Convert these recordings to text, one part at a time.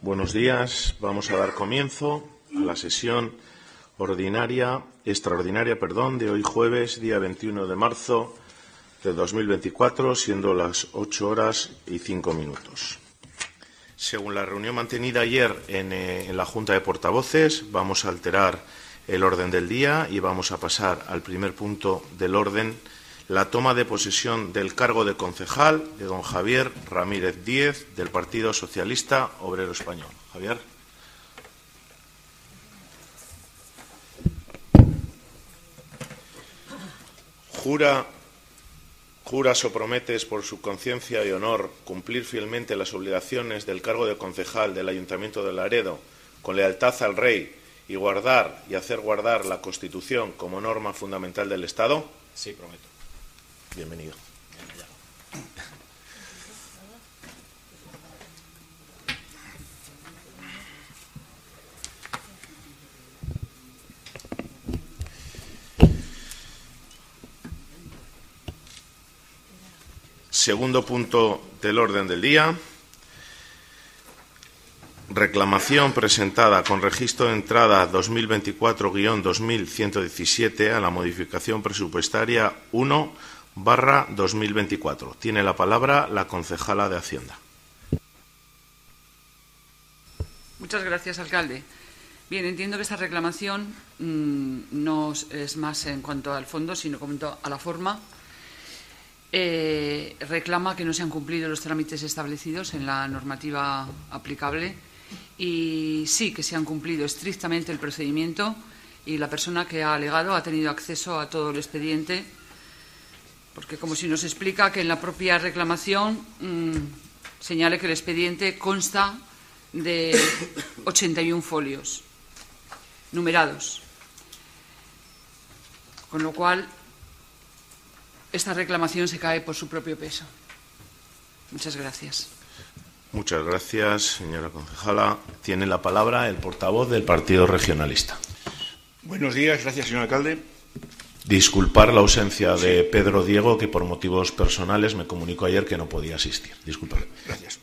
Buenos días. Vamos a dar comienzo a la sesión extraordinaria de hoy jueves, día 21 de marzo de 2024, siendo las 8:05. Según la reunión mantenida ayer en la Junta de Portavoces, vamos a alterar el orden del día y vamos a pasar al primer punto del orden, la toma de posesión del cargo de concejal de don Javier Ramírez Díez, del Partido Socialista Obrero Español. Javier. ¿Juras o prometes por su conciencia y honor cumplir fielmente las obligaciones del cargo de concejal del Ayuntamiento de Laredo con lealtad al Rey y guardar y hacer guardar la Constitución como norma fundamental del Estado? Sí, prometo. Bienvenido. Segundo punto del orden del día. Reclamación presentada con registro de entrada 2024-2117 a la modificación presupuestaria 1/2024. Tiene la palabra la concejala de Hacienda. Muchas gracias, alcalde. Bien, entiendo que esta reclamación no es más en cuanto al fondo, sino en cuanto a la forma. Reclama que no se han cumplido los trámites establecidos en la normativa aplicable y sí que se han cumplido estrictamente el procedimiento y la persona que ha alegado ha tenido acceso a todo el expediente, porque como si nos explica que en la propia reclamación señale que el expediente consta de 81 folios numerados, con lo cual esta reclamación se cae por su propio peso. Muchas gracias. Muchas gracias, señora concejala. Tiene la palabra el portavoz del Partido Regionalista. Buenos días, gracias, señor alcalde. Disculpar la ausencia de Pedro Diego, que por motivos personales me comunicó ayer que no podía asistir. Disculpar. Gracias.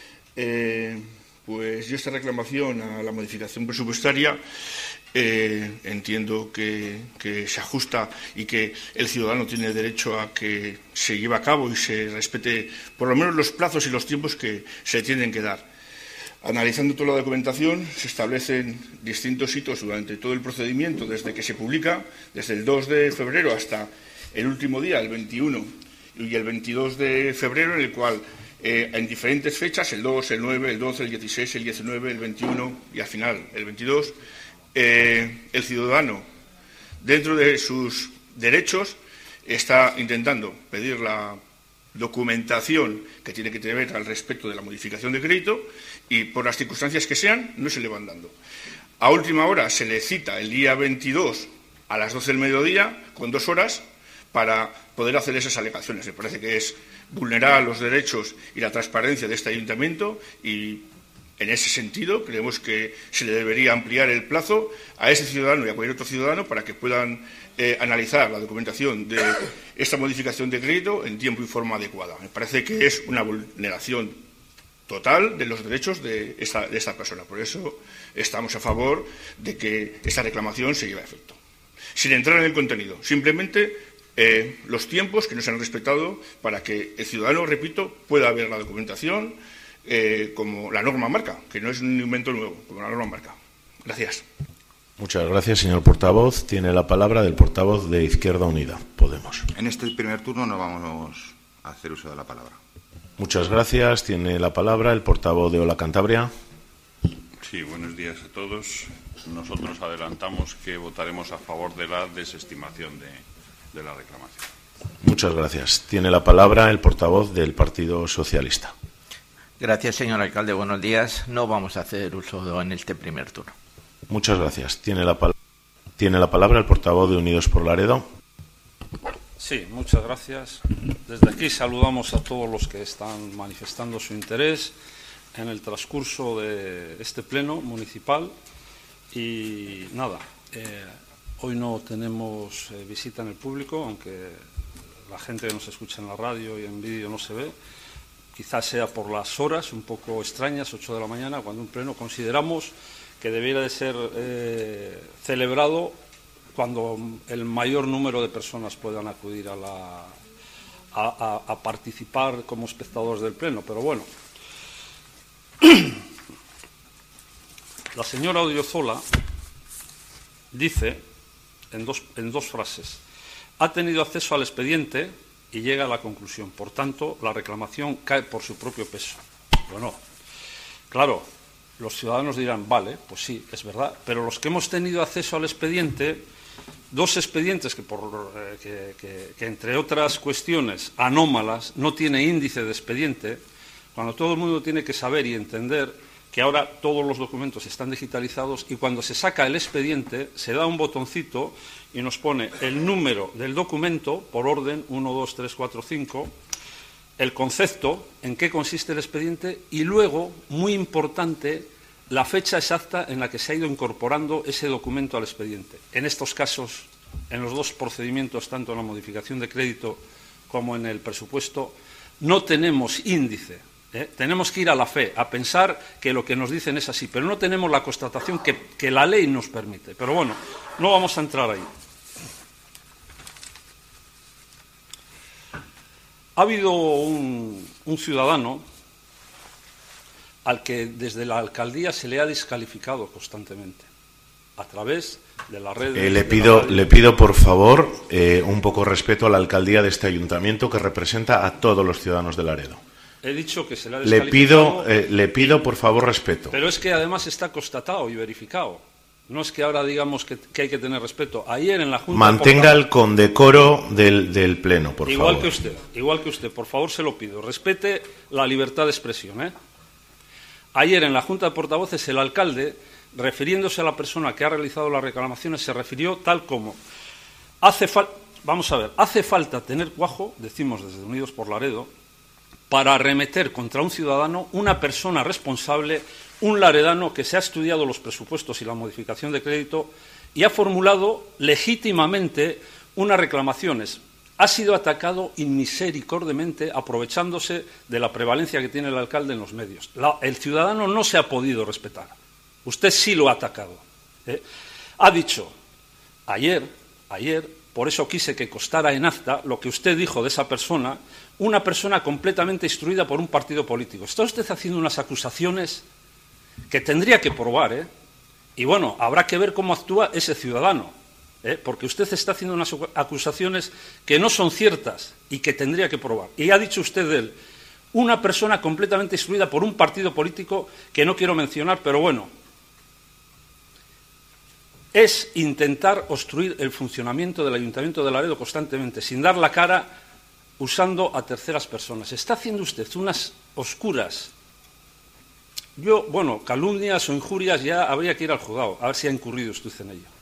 Pues yo esta reclamación a la modificación presupuestaria entiendo que se ajusta y que el ciudadano tiene derecho a que se lleve a cabo y se respete por lo menos los plazos y los tiempos que se tienen que dar. Analizando toda la documentación, se establecen distintos hitos durante todo el procedimiento, desde que se publica, desde el 2 de febrero hasta el último día, el 21 y el 22 de febrero, en el cual en diferentes fechas, el 2, el 9, el 12, el 16, el 19, el 21 y al final el 22, el ciudadano, dentro de sus derechos, está intentando pedir la documentación que tiene que tener al respecto de la modificación de crédito y, por las circunstancias que sean, no se le van dando. A última hora se le cita el día 22 a las 12 del mediodía, con 2 horas, para poder hacer esas alegaciones. Me parece que es vulnerar los derechos y la transparencia de este ayuntamiento y, en ese sentido, creemos que se le debería ampliar el plazo a ese ciudadano y a cualquier otro ciudadano para que puedan analizar la documentación de esta modificación de crédito en tiempo y forma adecuada. Me parece que es una vulneración total de los derechos de esta persona. Por eso estamos a favor de que esta reclamación se lleve a efecto. Sin entrar en el contenido, simplemente los tiempos que no se han respetado para que el ciudadano, repito, pueda ver la documentación como la norma marca, que no es un invento nuevo, como la norma marca. Gracias. Muchas gracias, señor portavoz. Tiene la palabra el portavoz de Izquierda Unida, Podemos. En este primer turno no vamos a hacer uso de la palabra. Muchas gracias. Tiene la palabra el portavoz de Hola Cantabria. Sí, buenos días a todos. Nosotros adelantamos que votaremos a favor de la desestimación de la reclamación. Muchas gracias. Tiene la palabra el portavoz del Partido Socialista. Gracias, señor alcalde. Buenos días. No vamos a hacer uso en este primer turno. Muchas gracias. Tiene la palabra el portavoz de Unidos por Laredo. Sí, muchas gracias. Desde aquí saludamos a todos los que están manifestando su interés en el transcurso de este pleno municipal. Y nada, hoy no tenemos visita en el público, aunque la gente que nos escucha en la radio y en vídeo no se ve. quizás sea por las horas un poco extrañas, 8 de la mañana, cuando un pleno consideramos que debiera de ser celebrado cuando el mayor número de personas puedan acudir a participar como espectadores del pleno. Pero bueno, la señora Odriozola dice en dos frases: ha tenido acceso al expediente, y llega a la conclusión, por tanto, la reclamación cae por su propio peso. Bueno, claro, los ciudadanos dirán, vale, pues sí, es verdad, pero los que hemos tenido acceso al expediente, dos expedientes que entre otras cuestiones anómalas, no tiene índice de expediente, cuando todo el mundo tiene que saber y entender que ahora todos los documentos están digitalizados, y cuando se saca el expediente se da un botoncito y nos pone el número del documento por orden 1, 2, 3, 4, 5, el concepto, en qué consiste el expediente, y luego, muy importante, la fecha exacta en la que se ha ido incorporando ese documento al expediente. En estos casos, en los dos procedimientos, tanto en la modificación de crédito como en el presupuesto, no tenemos índice. Tenemos que ir a la fe, a pensar que lo que nos dicen es así, pero no tenemos la constatación que la ley nos permite. Pero bueno, no vamos a entrar ahí. Ha habido un ciudadano al que desde la alcaldía se le ha descalificado constantemente a través de las redes. Le pido por favor un poco de respeto a la alcaldía de este ayuntamiento, que representa a todos los ciudadanos de Laredo. He dicho que se le ha descalificado. Le pido por favor respeto. Pero es que además está constatado y verificado. No es que ahora digamos que hay que tener respeto. Ayer en la Junta... Mantenga el condecoro del Pleno, por favor. Igual que usted, por favor, se lo pido. Respete la libertad de expresión, Ayer en la Junta de Portavoces el alcalde, refiriéndose a la persona que ha realizado las reclamaciones, se refirió tal como: hace falta tener cuajo, decimos desde Unidos por Laredo, para arremeter contra un ciudadano, una persona responsable, un laredano que se ha estudiado los presupuestos y la modificación de crédito y ha formulado legítimamente unas reclamaciones. Ha sido atacado inmisericordiamente, aprovechándose de la prevalencia que tiene el alcalde en los medios. El ciudadano no se ha podido respetar. Usted sí lo ha atacado. Ha dicho ayer, por eso quise que constara en acta lo que usted dijo de esa persona, una persona completamente instruida por un partido político. Está usted haciendo unas acusaciones que tendría que probar, y bueno, habrá que ver cómo actúa ese ciudadano, porque usted está haciendo unas acusaciones que no son ciertas y que tendría que probar. Y ha dicho usted de él, una persona completamente instruida por un partido político que no quiero mencionar, pero bueno, es intentar obstruir el funcionamiento del Ayuntamiento de Laredo constantemente, sin dar la cara, usando a terceras personas. Está haciendo usted unas oscuras, calumnias o injurias, ya habría que ir al juzgado, a ver si ha incurrido usted en ello.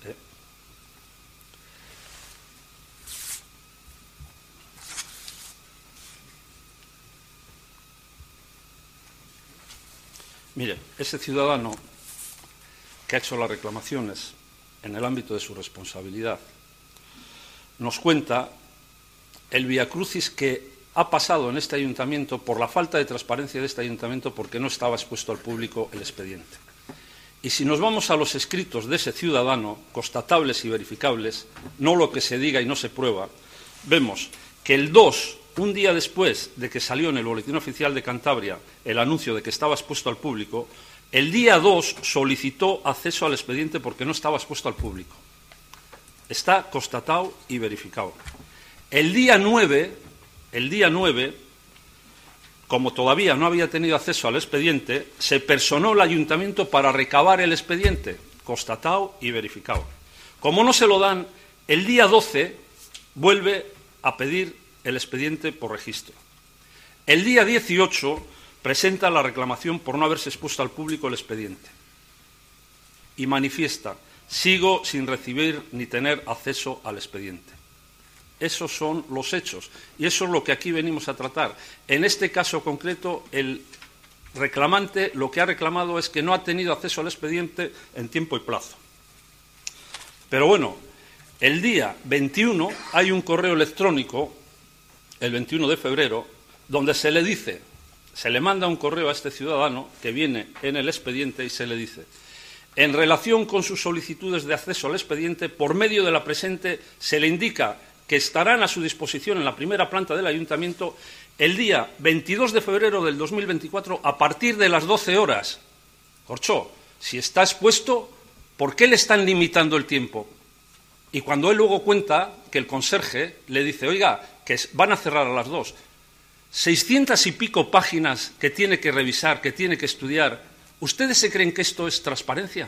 Mire, ese ciudadano que ha hecho las reclamaciones en el ámbito de su responsabilidad nos cuenta el viacrucis que ha pasado en este ayuntamiento por la falta de transparencia de este ayuntamiento, porque no estaba expuesto al público el expediente. Y si nos vamos a los escritos de ese ciudadano, constatables y verificables, no lo que se diga y no se prueba, vemos que el 2, un día después de que salió en el Boletín Oficial de Cantabria el anuncio de que estaba expuesto al público, el día 2 solicitó acceso al expediente porque no estaba expuesto al público. Está constatado y verificado. El día 9, como todavía no había tenido acceso al expediente, se personó el ayuntamiento para recabar el expediente, constatado y verificado. Como no se lo dan, el día 12 vuelve a pedir el expediente por registro. El día 18 presenta la reclamación por no haberse expuesto al público el expediente y manifiesta: sigo sin recibir ni tener acceso al expediente. Esos son los hechos y eso es lo que aquí venimos a tratar. En este caso concreto, el reclamante lo que ha reclamado es que no ha tenido acceso al expediente en tiempo y plazo. Pero bueno, el día 21 hay un correo electrónico, el 21 de febrero, donde se le dice se le manda un correo a este ciudadano que viene en el expediente y se le dice: en relación con sus solicitudes de acceso al expediente, por medio de la presente, se le indica que estarán a su disposición en la primera planta del Ayuntamiento el día 22 de febrero del 2024 a partir de las 12 horas. Corcho, si está expuesto, ¿por qué le están limitando el tiempo? Y cuando él luego cuenta que el conserje le dice: oiga, que van a cerrar a las 2, 600 y pico páginas que tiene que revisar, que tiene que estudiar, ¿ustedes se creen que esto es transparencia?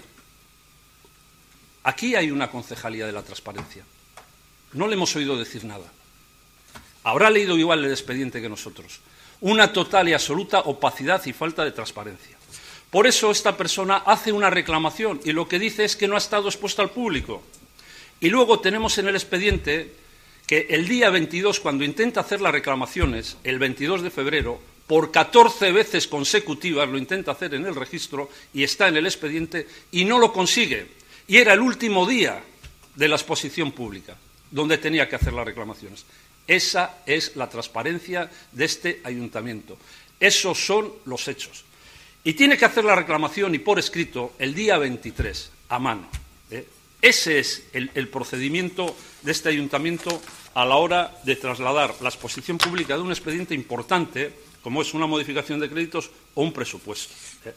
Aquí hay una concejalía de la transparencia. No le hemos oído decir nada. Habrá leído igual el expediente que nosotros. Una total y absoluta opacidad y falta de transparencia. Por eso esta persona hace una reclamación y lo que dice es que no ha estado expuesta al público. Y luego tenemos en el expediente que el día 22, cuando intenta hacer las reclamaciones, el 22 de febrero, por 14 veces consecutivas lo intenta hacer en el registro y está en el expediente y no lo consigue. Y era el último día de la exposición pública donde tenía que hacer las reclamaciones. Esa es la transparencia de este ayuntamiento. Esos son los hechos. Y tiene que hacer la reclamación y por escrito el día 23, a mano. Ese es el procedimiento de este ayuntamiento a la hora de trasladar la exposición pública de un expediente importante, como es una modificación de créditos o un presupuesto.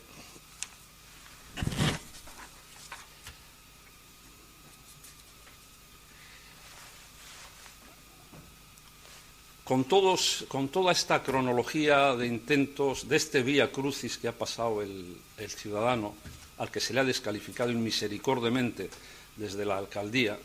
Con toda esta cronología de intentos, de este vía crucis que ha pasado el ciudadano, al que se le ha descalificado inmisericordiamente desde la alcaldía,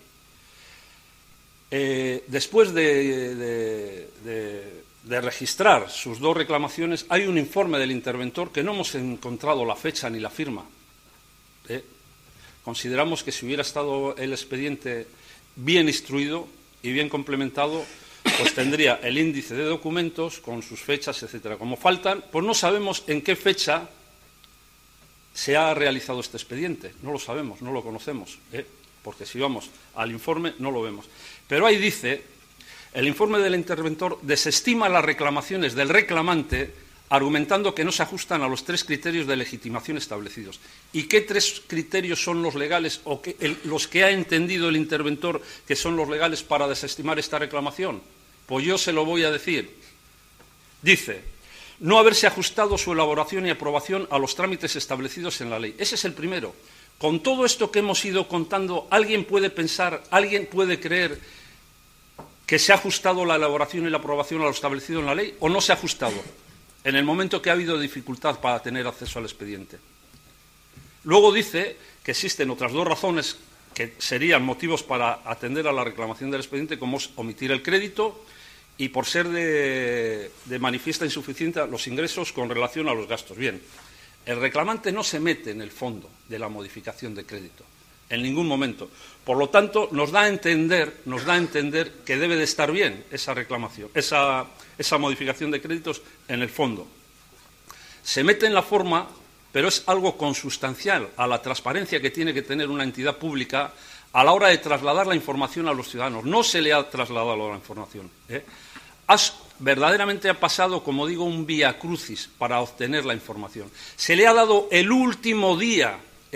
después de registrar sus 2 reclamaciones, hay un informe del interventor que no hemos encontrado la fecha ni la firma. Consideramos que si hubiera estado el expediente bien instruido y bien complementado, pues tendría el índice de documentos con sus fechas, etcétera. Como faltan, pues no sabemos en qué fecha se ha realizado este expediente. No lo sabemos, no lo conocemos, porque si vamos al informe no lo vemos. Pero ahí dice, el informe del interventor desestima las reclamaciones del reclamante argumentando que no se ajustan a los 3 criterios de legitimación establecidos. ¿Y qué 3 criterios son los legales o los que ha entendido el interventor que son los legales para desestimar esta reclamación? Pues yo se lo voy a decir. Dice: no haberse ajustado su elaboración y aprobación a los trámites establecidos en la ley. Ese es el primero. Con todo esto que hemos ido contando, ¿alguien puede pensar, alguien puede creer que se ha ajustado la elaboración y la aprobación a lo establecido en la ley o no se ha ajustado en el momento que ha habido dificultad para tener acceso al expediente? Luego dice que existen otras 2 razones que serían motivos para atender a la reclamación del expediente, como es omitir el crédito y por ser de manifiesta insuficiencia los ingresos con relación a los gastos. Bien, el reclamante no se mete en el fondo de la modificación de crédito en ningún momento. Por lo tanto, nos da a entender que debe de estar bien esa reclamación, esa modificación de créditos en el fondo. Se mete en la forma, pero es algo consustancial a la transparencia que tiene que tener una entidad pública a la hora de trasladar la información a los ciudadanos. No se le ha trasladado la información. Verdaderamente ha pasado, como digo, un vía crucis para obtener la información. Se le ha dado el último día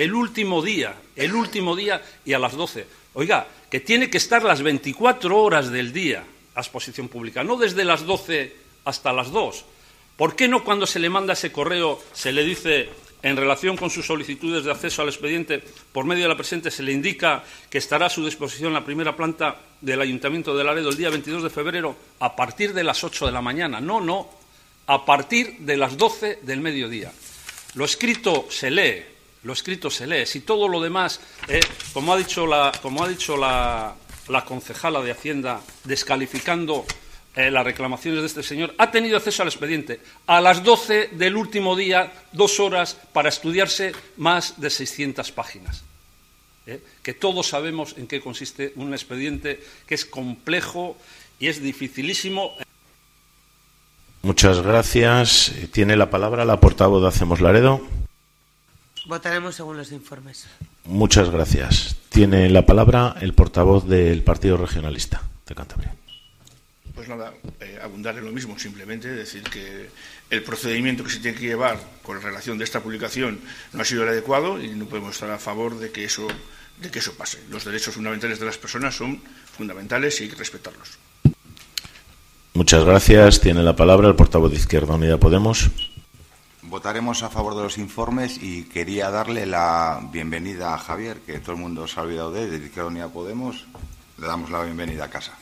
y a las 12. Oiga, que tiene que estar las 24 horas del día a exposición pública, no desde las 12 hasta las 2. ¿Por qué no cuando se le manda ese correo se le dice, en relación con sus solicitudes de acceso al expediente, por medio de la presente se le indica que estará a su disposición la primera planta del Ayuntamiento de Laredo el día 22 de febrero a partir de las 8 de la mañana? No, a partir de las 12 del mediodía. Lo escrito se lee. Si todo lo demás, como ha dicho la concejala de Hacienda, descalificando las reclamaciones de este señor, ha tenido acceso al expediente a las 12 del último día, 2 horas para estudiarse más de 600 páginas. Que todos sabemos en qué consiste un expediente que es complejo y es dificilísimo. Muchas gracias. Tiene la palabra la portavoz de Hacemos Laredo. Votaremos según los informes. Muchas gracias. Tiene la palabra el portavoz del Partido Regionalista de Cantabria. Pues nada, abundar en lo mismo, simplemente decir que el procedimiento que se tiene que llevar con relación de esta publicación no ha sido el adecuado y no podemos estar a favor de que eso pase. Los derechos fundamentales de las personas son fundamentales y hay que respetarlos. Muchas gracias. Tiene la palabra el portavoz de Izquierda Unida Podemos. Votaremos a favor de los informes y quería darle la bienvenida a Javier, que todo el mundo se ha olvidado de él, de Izquierda Unida Podemos. Le damos la bienvenida a casa.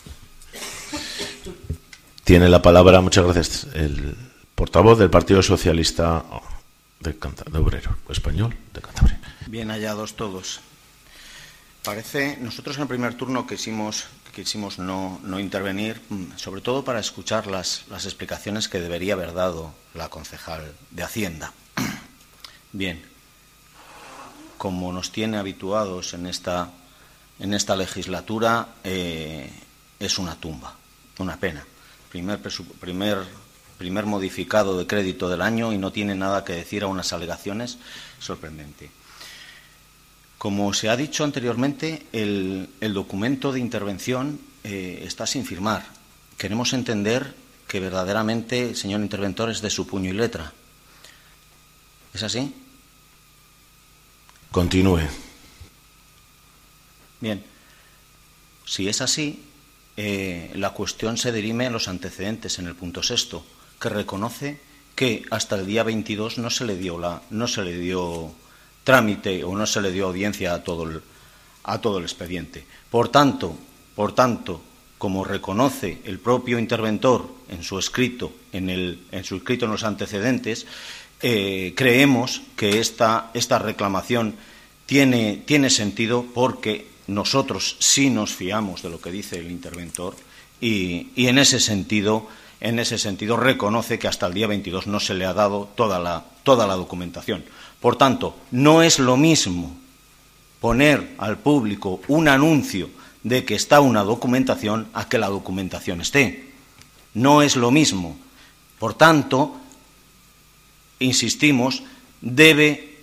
Tiene la palabra, muchas gracias, el portavoz del Partido Socialista de Obrero Español de Cantabria. Bien hallados todos. Nosotros en el primer turno quisimos no intervenir, sobre todo para escuchar las explicaciones que debería haber dado la concejal de Hacienda. Bien, como nos tiene habituados en esta legislatura, es una tumba, una pena. Primer modificado de crédito del año y no tiene nada que decir a unas alegaciones sorprendentes. Como se ha dicho anteriormente, el documento de intervención está sin firmar. Queremos entender que verdaderamente, señor interventor, es de su puño y letra. ¿Es así? Continúe. Bien. Si es así, la cuestión se dirime en los antecedentes, en el punto 6, que reconoce que hasta el día 22 no se le dio trámite o no se le dio audiencia a todo el expediente. Por tanto, como reconoce el propio interventor en su escrito en los antecedentes, creemos que esta reclamación tiene sentido, porque nosotros sí nos fiamos de lo que dice el interventor y en ese sentido reconoce que hasta el día 22 no se le ha dado toda la documentación. Por tanto, no es lo mismo poner al público un anuncio de que está una documentación a que la documentación esté. No es lo mismo. Por tanto, insistimos, debe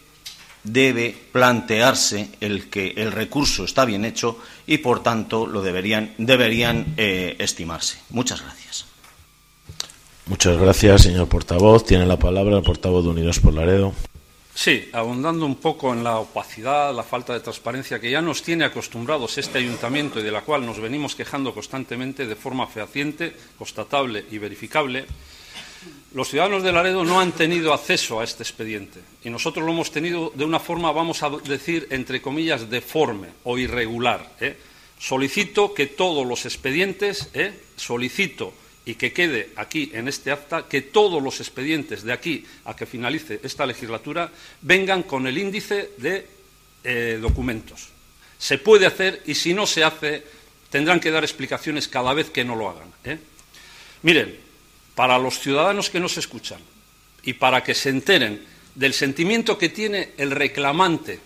plantearse el que el recurso está bien hecho y, por tanto, lo deberían estimarse. Muchas gracias. Muchas gracias, señor portavoz. Tiene la palabra el portavoz de Unidos por Laredo. Sí, abundando un poco en la opacidad, la falta de transparencia que ya nos tiene acostumbrados este ayuntamiento y de la cual nos venimos quejando constantemente de forma fehaciente, constatable y verificable, los ciudadanos de Laredo no han tenido acceso a este expediente y nosotros lo hemos tenido de una forma, vamos a decir, entre comillas, deforme o irregular. Solicito que todos los expedientes, solicito y que quede aquí en este acta, que todos los expedientes de aquí a que finalice esta legislatura vengan con el índice de documentos. Se puede hacer y si no se hace tendrán que dar explicaciones cada vez que no lo hagan. Miren, para los ciudadanos que nos escuchan y para que se enteren del sentimiento que tiene el reclamante,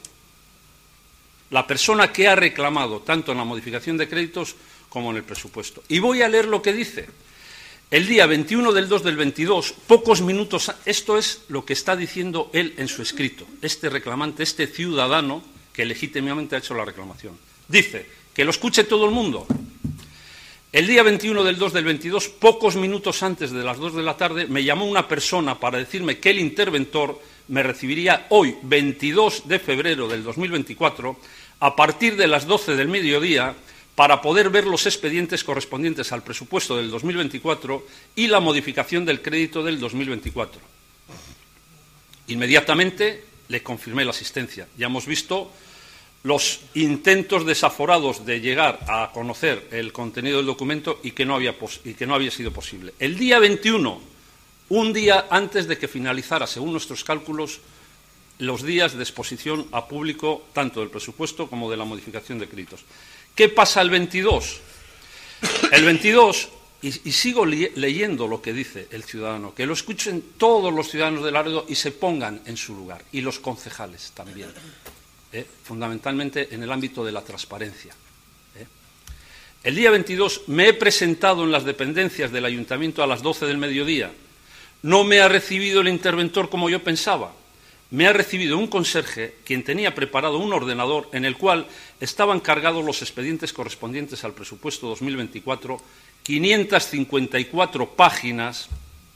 la persona que ha reclamado tanto en la modificación de créditos como en el presupuesto. Y voy a leer lo que dice. El día 21 del 2 del 22, pocos minutos, esto es lo que está diciendo él en su escrito, este reclamante, este ciudadano que legítimamente ha hecho la reclamación. Dice, que lo escuche todo el mundo. El día 21 del 2 del 22, pocos minutos antes de las 2 de la tarde, me llamó una persona para decirme que el interventor me recibiría hoy, 22 de febrero del 2024, a partir de las 12 del mediodía, para poder ver los expedientes correspondientes al presupuesto del 2024 y la modificación del crédito del 2024. Inmediatamente le confirmé la asistencia. Ya hemos visto los intentos desaforados de llegar a conocer el contenido del documento y que no había sido posible. El día 21, un día antes de que finalizara, según nuestros cálculos, los días de exposición a público tanto del presupuesto como de la modificación de créditos. ¿Qué pasa el 22? El 22, y sigo leyendo lo que dice el ciudadano, que lo escuchen todos los ciudadanos de Laredo y se pongan en su lugar, y los concejales también, fundamentalmente en el ámbito de la transparencia. El día 22 me he presentado en las dependencias del ayuntamiento a las 12 del mediodía. No me ha recibido el interventor como yo pensaba. Me ha recibido un conserje, quien tenía preparado un ordenador en el cual estaban cargados los expedientes correspondientes al presupuesto 2024 554 páginas,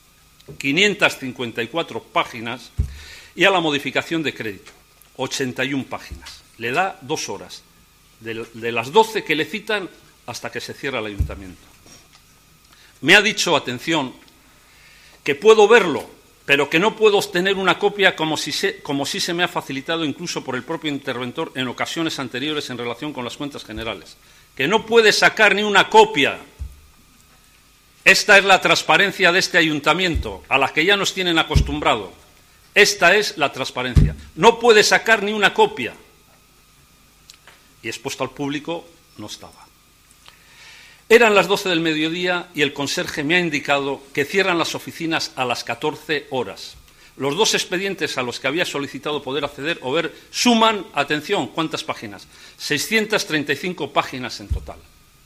y a la modificación de crédito, 81 páginas. Le da 2 horas, de las 12 que le citan hasta que se cierra el ayuntamiento. Me ha dicho, atención, que puedo verlo, pero que no puedo obtener una copia como si se me ha facilitado incluso por el propio interventor en ocasiones anteriores en relación con las cuentas generales. Que no puede sacar ni una copia. Esta es la transparencia de este ayuntamiento, a la que ya nos tienen acostumbrado. Esta es la transparencia. No puede sacar ni una copia. Y expuesto al público no estaba. Eran las 12 del mediodía y el conserje me ha indicado que cierran las oficinas a las 14 horas. Los 2 expedientes a los que había solicitado poder acceder o ver suman, atención, ¿cuántas páginas? 635 páginas en total.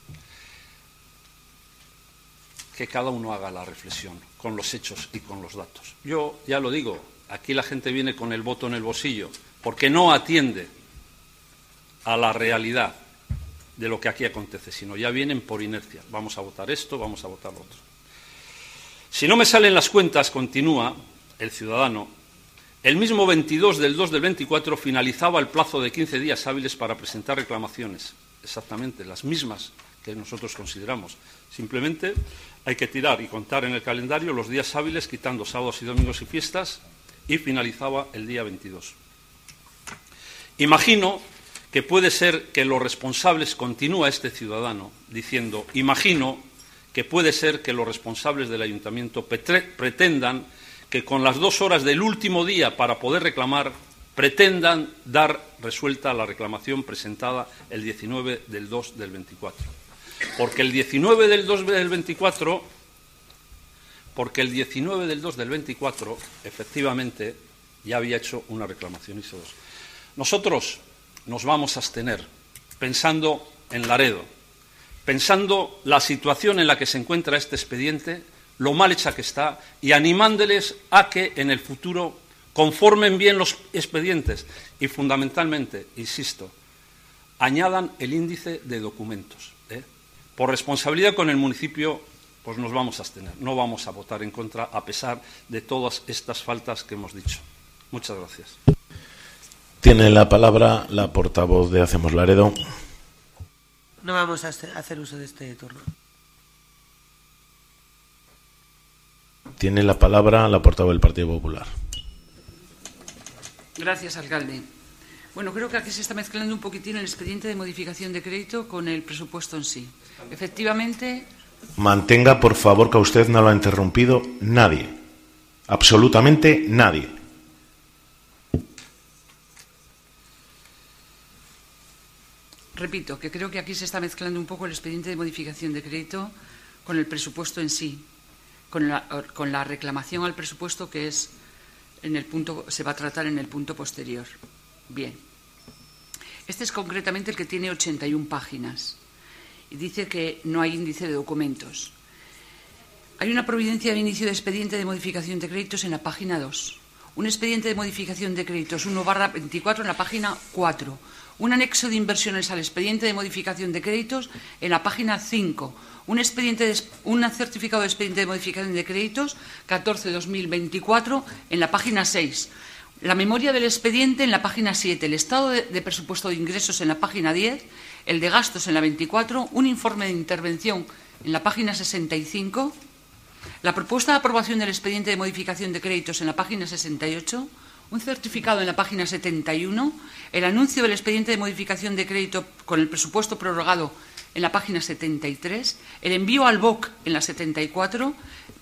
Que cada uno haga la reflexión con los hechos y con los datos. Yo ya lo digo, aquí la gente viene con el voto en el bolsillo porque no atiende a la realidad de lo que aquí acontece, sino ya vienen por inercia. Vamos a votar esto, vamos a votar lo otro. Si no me salen las cuentas, continúa el ciudadano, el mismo 22 del 2 del 24 finalizaba el plazo de 15 días hábiles para presentar reclamaciones. Exactamente, las mismas que nosotros consideramos. Simplemente hay que tirar y contar en el calendario los días hábiles, quitando sábados y domingos y fiestas, y finalizaba el día 22. Imagino que puede ser que los responsables, continúa este ciudadano diciendo, imagino que puede ser que los responsables del ayuntamiento pretendan que con las 2 horas del último día para poder reclamar, pretendan dar resuelta la reclamación presentada el 19 del 2 del 24. Porque el 19 del 2 del 24, efectivamente, ya había hecho una reclamación, hizo 2. Nosotros nos vamos a abstener, pensando en Laredo, pensando la situación en la que se encuentra este expediente, lo mal hecha que está, y animándoles a que en el futuro conformen bien los expedientes y, fundamentalmente, insisto, añadan el índice de documentos. Por responsabilidad con el municipio, pues nos vamos a abstener, no vamos a votar en contra, a pesar de todas estas faltas que hemos dicho. Muchas gracias. Tiene la palabra la portavoz de Hacemos Laredo. No vamos a hacer uso de este turno. Tiene la palabra la portavoz del Partido Popular. Gracias, alcalde. Bueno, creo que aquí se está mezclando un poquitín el expediente de modificación de crédito con el presupuesto en sí. Efectivamente. Mantenga, por favor, que a usted no lo ha interrumpido nadie. Absolutamente nadie. Repito, que creo que aquí se está mezclando un poco el expediente de modificación de crédito con el presupuesto en sí, con la reclamación al presupuesto que es en el punto, se va a tratar en el punto posterior. Bien. Este es concretamente el que tiene 81 páginas y dice que no hay índice de documentos. Hay una providencia de inicio de expediente de modificación de créditos en la página 2. Un expediente de modificación de créditos 1/24 en la página 4. Un anexo de inversiones al expediente de modificación de créditos en la página 5. Un certificado de expediente de modificación de créditos 14/2024 en la página 6. La memoria del expediente en la página 7. El estado de presupuesto de ingresos en la página 10. El de gastos en la 24. Un informe de intervención en la página 65. La propuesta de aprobación del expediente de modificación de créditos en la página 68. Un certificado en la página 71, el anuncio del expediente de modificación de crédito con el presupuesto prorrogado en la página 73, el envío al BOC en la 74,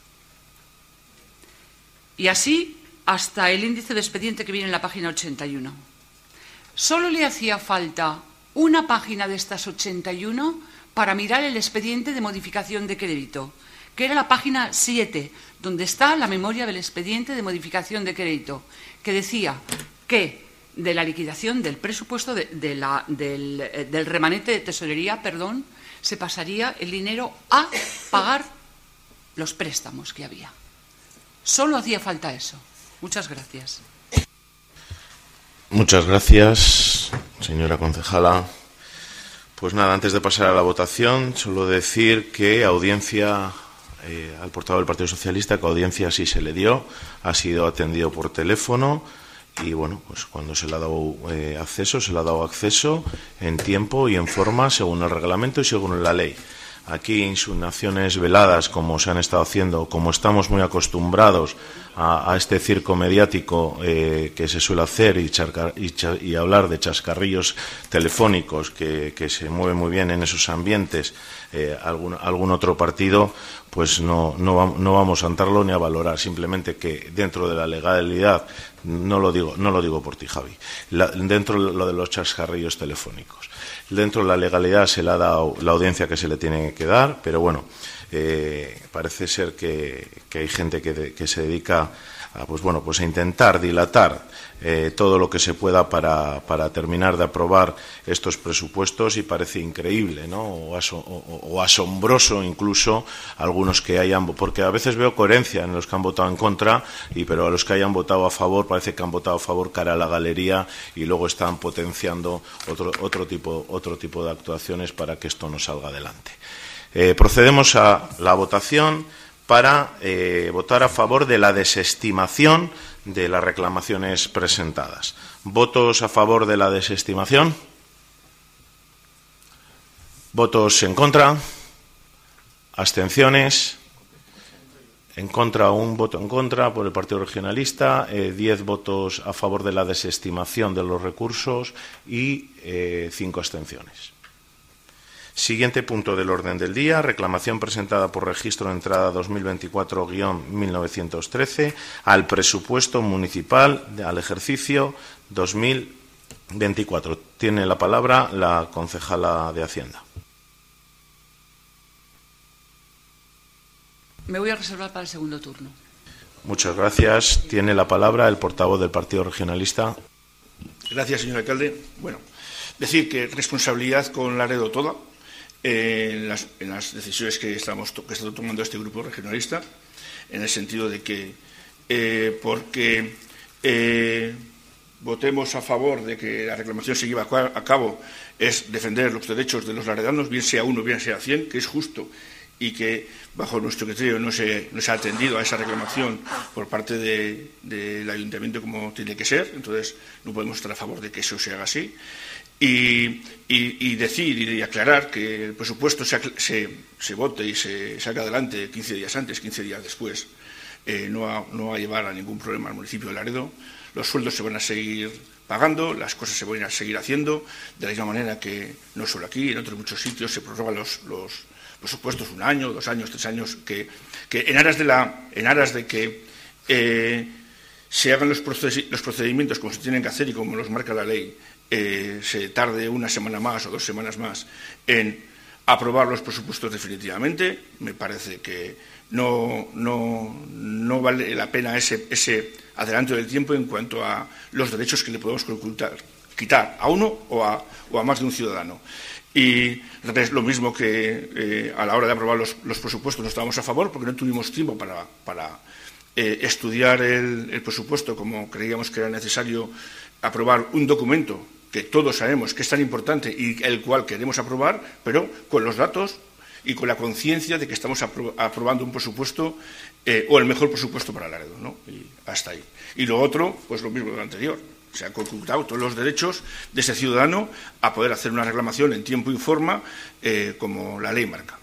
y así hasta el índice de expediente que viene en la página 81. Solo le hacía falta una página de estas 81 para mirar el expediente de modificación de crédito, que era la página 7, donde está la memoria del expediente de modificación de crédito, que decía que de la liquidación del presupuesto del remanente de tesorería, se pasaría el dinero a pagar los préstamos que había. Solo hacía falta eso. Muchas gracias. Muchas gracias, señora concejala. Pues nada, antes de pasar a la votación, solo decir que audiencia al portavoz del Partido Socialista, que audiencia sí se le dio, ha sido atendido por teléfono y, bueno, pues cuando se le ha dado acceso, se le ha dado acceso en tiempo y en forma según el reglamento y según la ley. Aquí insinuaciones veladas, como se han estado haciendo, como estamos muy acostumbrados a este circo mediático que se suele hacer y hablar de chascarrillos telefónicos que se mueven muy bien en esos ambientes, algún otro partido, pues no vamos a entrarlo ni a valorar. Simplemente que dentro de la legalidad, no lo digo por ti, Javi, dentro de lo de los chascarrillos telefónicos, dentro de la legalidad se le ha dado la audiencia que se le tiene que dar, pero bueno, parece ser que hay gente que se dedica a intentar dilatar todo lo que se pueda para terminar de aprobar estos presupuestos, y parece increíble, ¿no? O asombroso incluso algunos que hayan, porque a veces veo coherencia en los que han votado en contra, pero a los que hayan votado a favor parece que han votado a favor cara a la galería y luego están potenciando otro tipo de actuaciones para que esto no salga adelante. Procedemos a la votación para votar a favor de la desestimación de las reclamaciones presentadas. ¿Votos a favor de la desestimación? ¿Votos en contra? ¿Abstenciones? En contra, un voto en contra por el Partido Regionalista, 10 votos a favor de la desestimación de los recursos y 5 abstenciones. Siguiente punto del orden del día, reclamación presentada por Registro de Entrada 2024-1913 al presupuesto municipal al ejercicio 2024. Tiene la palabra la concejala de Hacienda. Me voy a reservar para el segundo turno. Muchas gracias. Tiene la palabra el portavoz del Partido Regionalista. Gracias, señor alcalde. Bueno, decir que responsabilidad con Laredo toda. En las decisiones que está tomando este grupo regionalista, en el sentido de que porque votemos a favor de que la reclamación se lleve a cabo es defender los derechos de los laredanos, bien sea uno, bien sea 100, que es justo, y que bajo nuestro criterio no se ha atendido a esa reclamación por parte del ayuntamiento como tiene que ser. Entonces no podemos estar a favor de que eso se haga así. Y decir y aclarar que el presupuesto se vote y se saque adelante 15 días antes, 15 días después, no va a llevar a ningún problema al municipio de Laredo. Los sueldos se van a seguir pagando, las cosas se van a seguir haciendo, de la misma manera que no solo aquí, en otros muchos sitios se prorrogan los presupuestos 1 año, 2 años, 3 años, que en aras de que se hagan los procedimientos como se tienen que hacer y como los marca la ley, se tarde 1 semana más o 2 semanas más en aprobar los presupuestos definitivamente. Me parece que no vale la pena ese adelanto del tiempo en cuanto a los derechos que le podemos quitar a uno o a más de un ciudadano. Y lo mismo que a la hora de aprobar los presupuestos no estábamos a favor porque no tuvimos tiempo para estudiar el presupuesto como creíamos que era necesario aprobar un documento que todos sabemos que es tan importante y el cual queremos aprobar, pero con los datos y con la conciencia de que estamos aprobando un presupuesto o el mejor presupuesto para Laredo, ¿no? Y hasta ahí. Y lo otro, pues lo mismo de lo anterior. Se han conculcado todos los derechos de ese ciudadano a poder hacer una reclamación en tiempo y forma como la ley marca.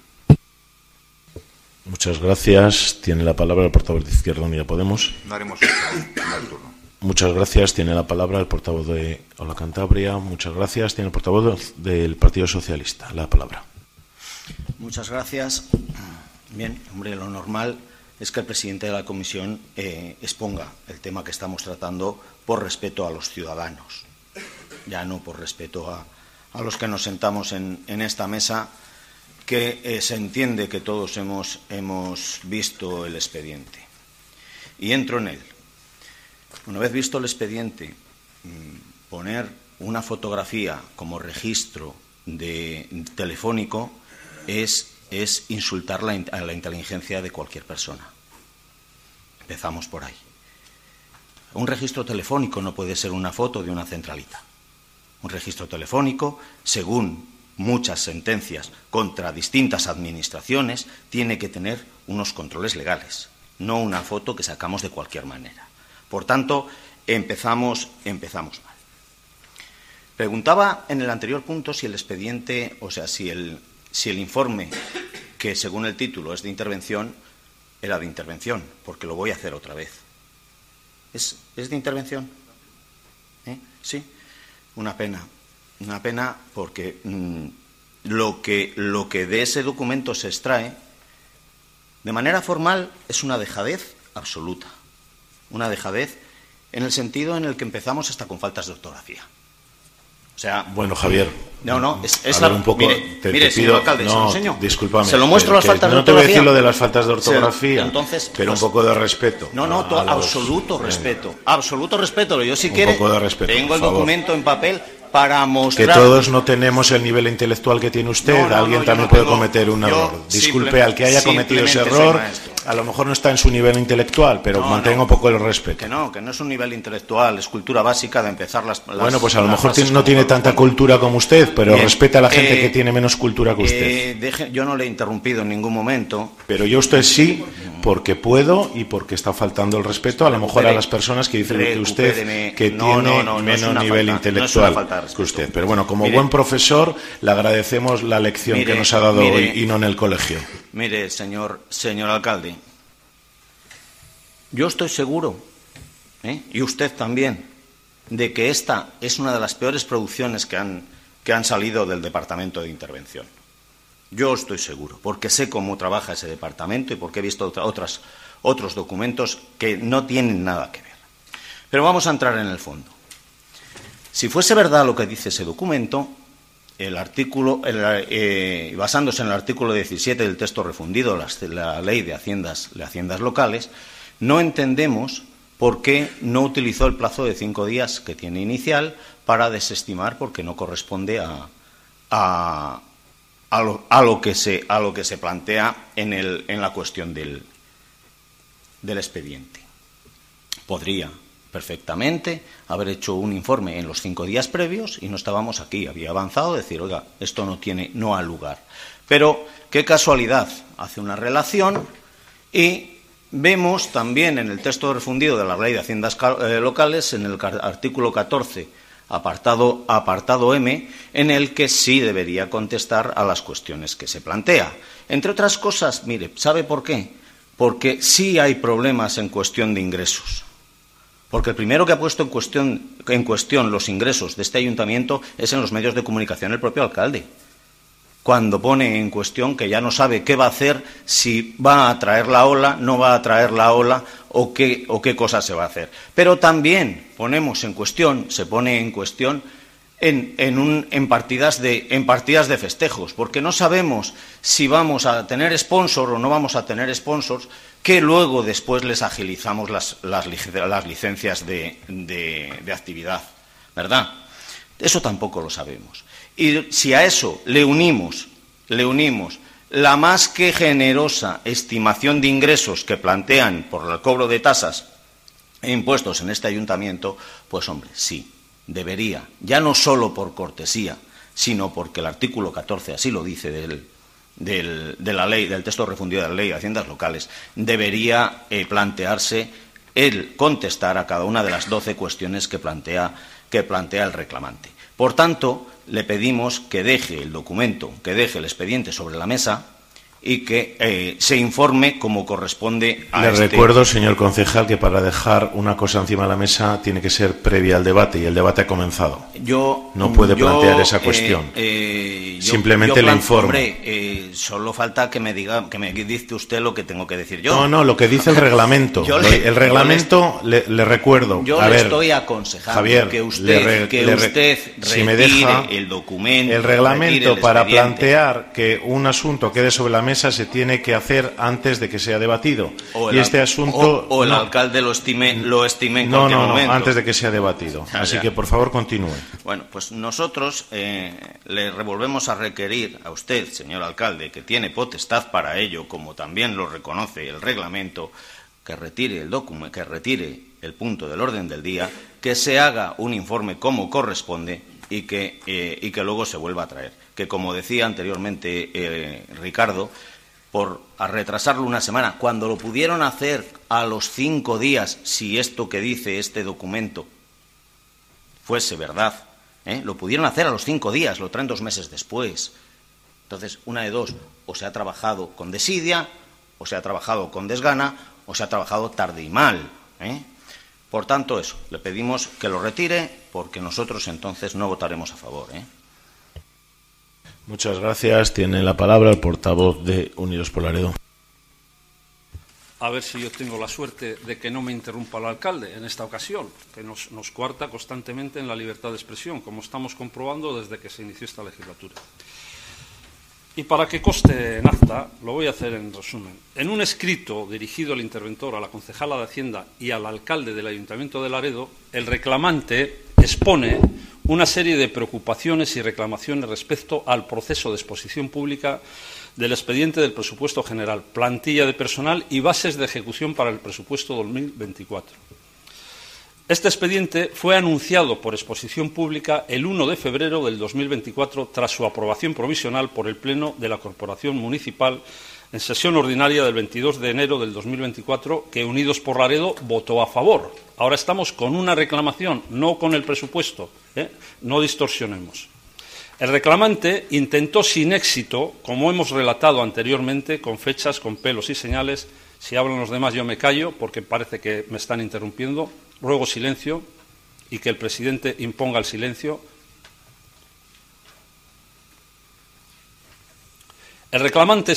Muchas gracias. Tiene la palabra el portavoz de Izquierda Unida Podemos. Daremos el turno. Muchas gracias. Tiene la palabra el portavoz de Hola Cantabria. Muchas gracias. Tiene el portavoz del Partido Socialista la palabra. Muchas gracias. Bien, hombre, lo normal es que el presidente de la comisión exponga el tema que estamos tratando por respeto a los ciudadanos, ya no por respeto a los que nos sentamos en esta mesa, que se entiende que todos hemos visto el expediente. Y entro en él. Una vez visto el expediente, poner una fotografía como registro telefónico es insultar a la inteligencia de cualquier persona. Empezamos por ahí. Un registro telefónico no puede ser una foto de una centralita. Un registro telefónico, según muchas sentencias contra distintas administraciones, tiene que tener unos controles legales, no una foto que sacamos de cualquier manera. Por tanto, empezamos mal. Preguntaba en el anterior punto si el expediente, o sea, si el informe, que según el título es de intervención, era de intervención, porque lo voy a hacer otra vez. ¿Es de intervención? Sí. Una pena porque lo que de ese documento se extrae, de manera formal, es una dejadez absoluta. Una dejadez en el sentido en el que empezamos hasta con faltas de ortografía. O sea, bueno, Javier. Es la, un poco, mire, señor alcalde, no, se lo enseño. Discúlpame. Se lo muestro las faltas de ortografía. No te voy a decir lo de las faltas de ortografía, entonces, pero un poco de respeto. Absoluto respeto. Yo si quiere, poco de respeto, tengo el documento en papel para mostrar... Que todos no tenemos el nivel intelectual que tiene usted. Alguien también puede cometer un error. Disculpe al que haya cometido ese error. A lo mejor no está en su nivel intelectual, pero mantenga un poco el respeto. Que no es un nivel intelectual, es cultura básica de empezar las bueno, pues a lo mejor no tiene tanta cultura como usted, pero bien, respeta a la gente que tiene menos cultura que usted. Yo no le he interrumpido en ningún momento. Pero yo a usted sí, porque puedo y porque está faltando el respeto a lo mejor a las personas que dicen que usted que tiene menos nivel intelectual que usted. Pero bueno, como buen profesor, le agradecemos la lección que nos ha dado hoy y no en el colegio. Mire, señor alcalde, yo estoy seguro, y usted también, de que esta es una de las peores producciones que han salido del Departamento de Intervención. Yo estoy seguro, porque sé cómo trabaja ese departamento y porque he visto otros documentos que no tienen nada que ver. Pero vamos a entrar en el fondo. Si fuese verdad lo que dice ese documento, el artículo, basándose en el artículo 17 del texto refundido, la ley de haciendas locales, no entendemos por qué no utilizó el plazo de 5 días que tiene inicial para desestimar, porque no corresponde a lo que se plantea en la cuestión del expediente. Podría perfectamente haber hecho un informe en los 5 días previos y no estábamos aquí, había avanzado, decir, oiga, esto no ha lugar. Pero qué casualidad, hace una relación y vemos también en el texto refundido de la Ley de Haciendas Locales, en el artículo 14, apartado M, en el que sí debería contestar a las cuestiones que se plantea. Entre otras cosas, mire, ¿sabe por qué? Porque sí hay problemas en cuestión de ingresos. Porque el primero que ha puesto en cuestión los ingresos de este ayuntamiento es en los medios de comunicación el propio alcalde, cuando pone en cuestión que ya no sabe qué va a hacer, si va a traer la ola, no va a traer la ola o qué cosa se va a hacer. Pero también se pone en cuestión en partidas de festejos, porque no sabemos si vamos a tener sponsor o no vamos a tener sponsors, que luego después les agilizamos las licencias de actividad, ¿verdad? Eso tampoco lo sabemos. Y si a eso le unimos la más que generosa estimación de ingresos que plantean por el cobro de tasas e impuestos en este ayuntamiento, pues hombre, sí, debería, ya no solo por cortesía, sino porque el artículo 14 así lo dice de la ley, del texto refundido de la Ley de Haciendas Locales, debería plantearse el contestar a cada una de las 12 cuestiones que plantea el reclamante. Por tanto, le pedimos que deje el documento, que deje el expediente sobre la mesa y que se informe como corresponde a Le recuerdo, señor concejal, que para dejar una cosa encima de la mesa tiene que ser previa al debate y el debate ha comenzado. No puede plantear esa cuestión. Simplemente le informo. Hombre, solo falta que me dice usted lo que tengo que decir yo. No, lo que dice el reglamento. El reglamento, le recuerdo. Yo le estoy aconsejando, Javier, que usted retire el documento. El reglamento para plantear que un asunto quede sobre la mesa se tiene que hacer antes de que sea debatido. Y este asunto... O el alcalde lo estime en cualquier momento. Antes de que sea debatido. Así que, por favor, continúe. Bueno, pues nosotros le revolvemos a requerir a usted, señor alcalde, que tiene potestad para ello, como también lo reconoce el reglamento, que retire el documento, que retire el punto del orden del día, que se haga un informe como corresponde y que luego se vuelva a traer. Que, como decía anteriormente Ricardo, a retrasarlo una semana, cuando lo pudieron hacer a los 5 días, si esto que dice este documento fuese verdad, lo pudieron hacer a los 5 días, lo traen 2 meses después. Entonces, una de dos, o se ha trabajado con desidia, o se ha trabajado con desgana, o se ha trabajado tarde y mal. Por tanto, eso, le pedimos que lo retire, porque nosotros entonces no votaremos a favor. Muchas gracias. Tiene la palabra el portavoz de Unidos por Laredo. A ver si yo tengo la suerte de que no me interrumpa el alcalde en esta ocasión, que nos coarta constantemente en la libertad de expresión, como estamos comprobando desde que se inició esta legislatura. Y para que conste en acta, lo voy a hacer en resumen. En un escrito dirigido al interventor, a la concejala de Hacienda y al alcalde del Ayuntamiento de Laredo, el reclamante expone una serie de preocupaciones y reclamaciones respecto al proceso de exposición pública del expediente del presupuesto general, plantilla de personal y bases de ejecución para el presupuesto 2024. Este expediente fue anunciado por exposición pública el 1 de febrero del 2024 tras su aprobación provisional por el Pleno de la Corporación Municipal en sesión ordinaria del 22 de enero del 2024, que Unidos por Laredo votó a favor. Ahora estamos con una reclamación, no con el presupuesto. No distorsionemos. El reclamante intentó sin éxito, como hemos relatado anteriormente, con fechas, con pelos y señales. Si hablan los demás yo me callo porque parece que me están interrumpiendo. Ruego silencio y que el presidente imponga el silencio. El reclamante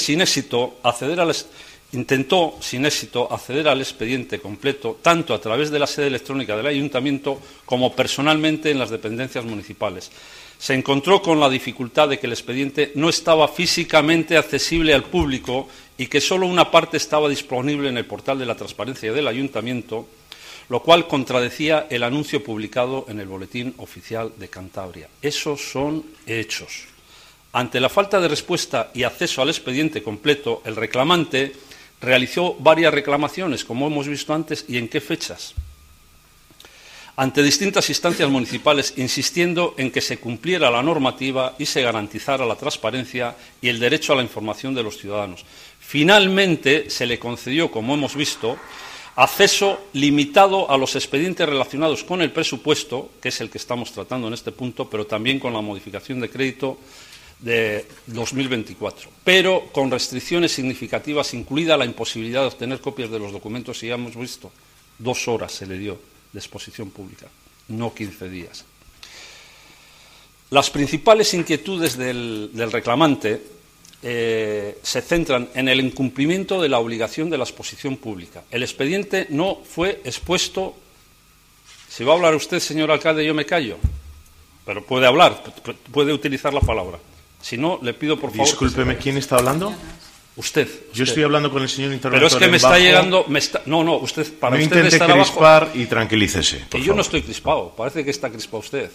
intentó sin éxito acceder al expediente completo tanto a través de la sede electrónica del Ayuntamiento como personalmente en las dependencias municipales. Se encontró con la dificultad de que el expediente no estaba físicamente accesible al público y que solo una parte estaba disponible en el portal de la transparencia del Ayuntamiento, lo cual contradecía el anuncio publicado en el Boletín Oficial de Cantabria. Esos son hechos. Ante la falta de respuesta y acceso al expediente completo, el reclamante realizó varias reclamaciones, como hemos visto antes, ¿y en qué fechas? Ante distintas instancias municipales, insistiendo en que se cumpliera la normativa y se garantizara la transparencia y el derecho a la información de los ciudadanos. Finalmente, se le concedió, como hemos visto, acceso limitado a los expedientes relacionados con el presupuesto, que es el que estamos tratando en este punto, pero también con la modificación de crédito de 2024, pero con restricciones significativas, incluida la imposibilidad de obtener copias de los documentos, y ya hemos visto, 2 horas se le dio de exposición pública, no 15 días. Las principales inquietudes del reclamante se centran en el incumplimiento de la obligación de la exposición pública. El expediente no fue expuesto. Si va a hablar usted, señor alcalde, yo me callo, pero puede hablar, puede utilizar la palabra. Si no, le pido por favor. Discúlpeme, ¿quién está hablando? Usted. Yo estoy hablando con el señor interventor. Pero es que me está llegando. No, usted para no usted intente estar crispar abajo. Y tranquilícese. Que yo no estoy crispado. Parece que está crispado usted.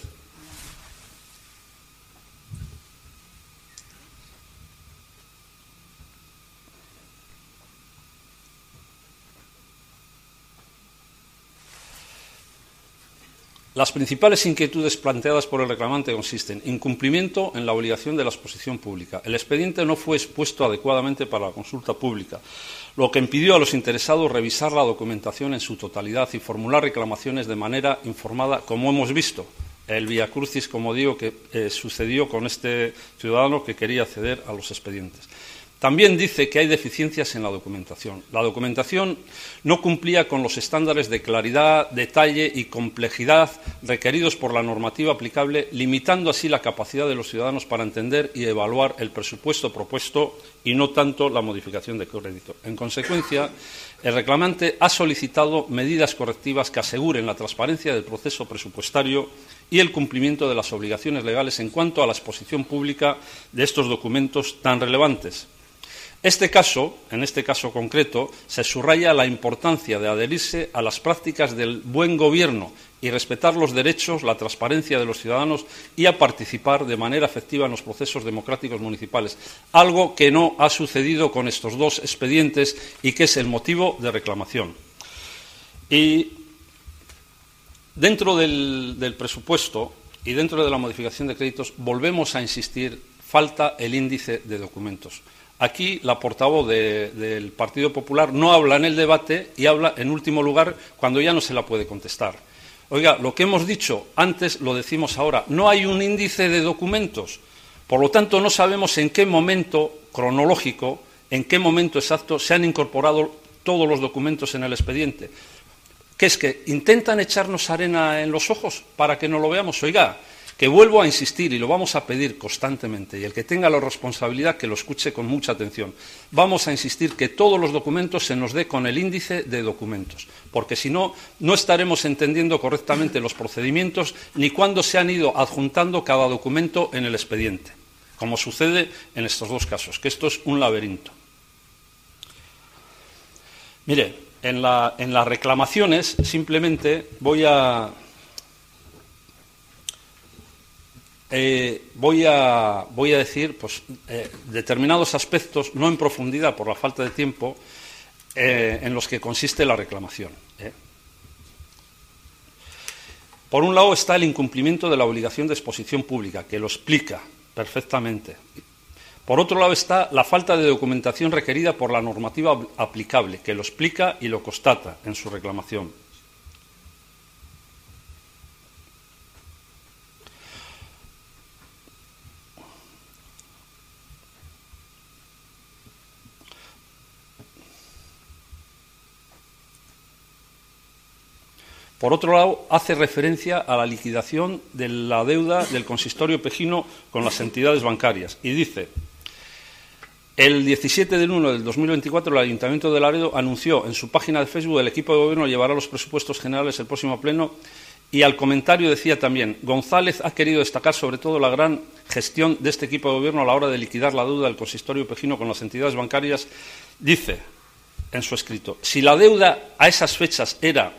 Las principales inquietudes planteadas por el reclamante consisten en incumplimiento en la obligación de la exposición pública. El expediente no fue expuesto adecuadamente para la consulta pública, lo que impidió a los interesados revisar la documentación en su totalidad y formular reclamaciones de manera informada, como hemos visto. El viacrucis, como digo, que sucedió con este ciudadano que quería acceder a los expedientes. También dice que hay deficiencias en la documentación. La documentación no cumplía con los estándares de claridad, detalle y complejidad requeridos por la normativa aplicable, limitando así la capacidad de los ciudadanos para entender y evaluar el presupuesto propuesto y no tanto la modificación de crédito. En consecuencia, el reclamante ha solicitado medidas correctivas que aseguren la transparencia del proceso presupuestario y el cumplimiento de las obligaciones legales en cuanto a la exposición pública de estos documentos tan relevantes. En este caso concreto, se subraya la importancia de adherirse a las prácticas del buen gobierno y respetar los derechos, la transparencia de los ciudadanos y a participar de manera efectiva en los procesos democráticos municipales, algo que no ha sucedido con estos 2 expedientes y que es el motivo de reclamación. Y dentro del presupuesto y dentro de la modificación de créditos volvemos a insistir, falta el índice de documentos. Aquí la portavoz del Partido Popular no habla en el debate y habla en último lugar cuando ya no se la puede contestar. Oiga, lo que hemos dicho antes lo decimos ahora. No hay un índice de documentos. Por lo tanto, no sabemos en qué momento cronológico, en qué momento exacto se han incorporado todos los documentos en el expediente. ¿Qué es que intentan echarnos arena en los ojos para que no lo veamos? Oiga, que vuelvo a insistir y lo vamos a pedir constantemente, y el que tenga la responsabilidad que lo escuche con mucha atención. Vamos a insistir que todos los documentos se nos dé con el índice de documentos, porque si no, no estaremos entendiendo correctamente los procedimientos ni cuándo se han ido adjuntando cada documento en el expediente, como sucede en estos dos casos, que esto es un laberinto. Mire, en las reclamaciones simplemente voy a decir pues, determinados aspectos, no en profundidad por la falta de tiempo, en los que consiste la reclamación. Por un lado está el incumplimiento de la obligación de exposición pública, que lo explica perfectamente. Por otro lado está la falta de documentación requerida por la normativa aplicable, que lo explica y lo constata en su reclamación. Por otro lado, hace referencia a la liquidación de la deuda del consistorio pejino con las entidades bancarias y dice: el 17 de 1 del 2024 el Ayuntamiento de Laredo anunció en su página de Facebook el equipo de gobierno llevará los presupuestos generales el próximo pleno, y al comentario decía también: González ha querido destacar sobre todo la gran gestión de este equipo de gobierno a la hora de liquidar la deuda del consistorio pejino con las entidades bancarias. Dice en su escrito: si la deuda a esas fechas era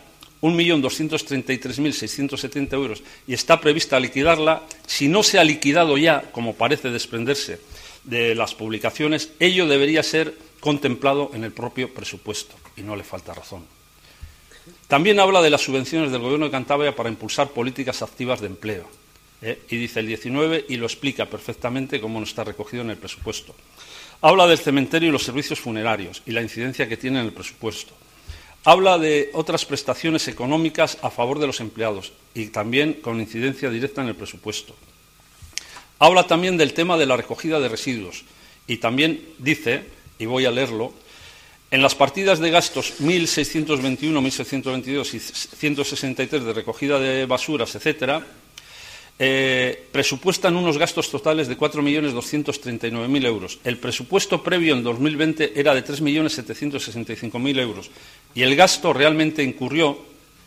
1.233.670 euros y está prevista liquidarla, si no se ha liquidado ya, como parece desprenderse de las publicaciones, ello debería ser contemplado en el propio presupuesto, y no le falta razón. También habla de las subvenciones del Gobierno de Cantabria para impulsar políticas activas de empleo, y dice el 19, y lo explica perfectamente como no está recogido en el presupuesto. Habla del cementerio y los servicios funerarios y la incidencia que tiene en el presupuesto. Habla de otras prestaciones económicas a favor de los empleados y también con incidencia directa en el presupuesto. Habla también del tema de la recogida de residuos y también dice, y voy a leerlo, en las partidas de gastos 1.621, 1.622 y 163 de recogida de basuras, etcétera, presupuestan unos gastos totales de 4.239.000 euros. El presupuesto previo en 2020 era de 3.765.000 euros y el gasto realmente incurrió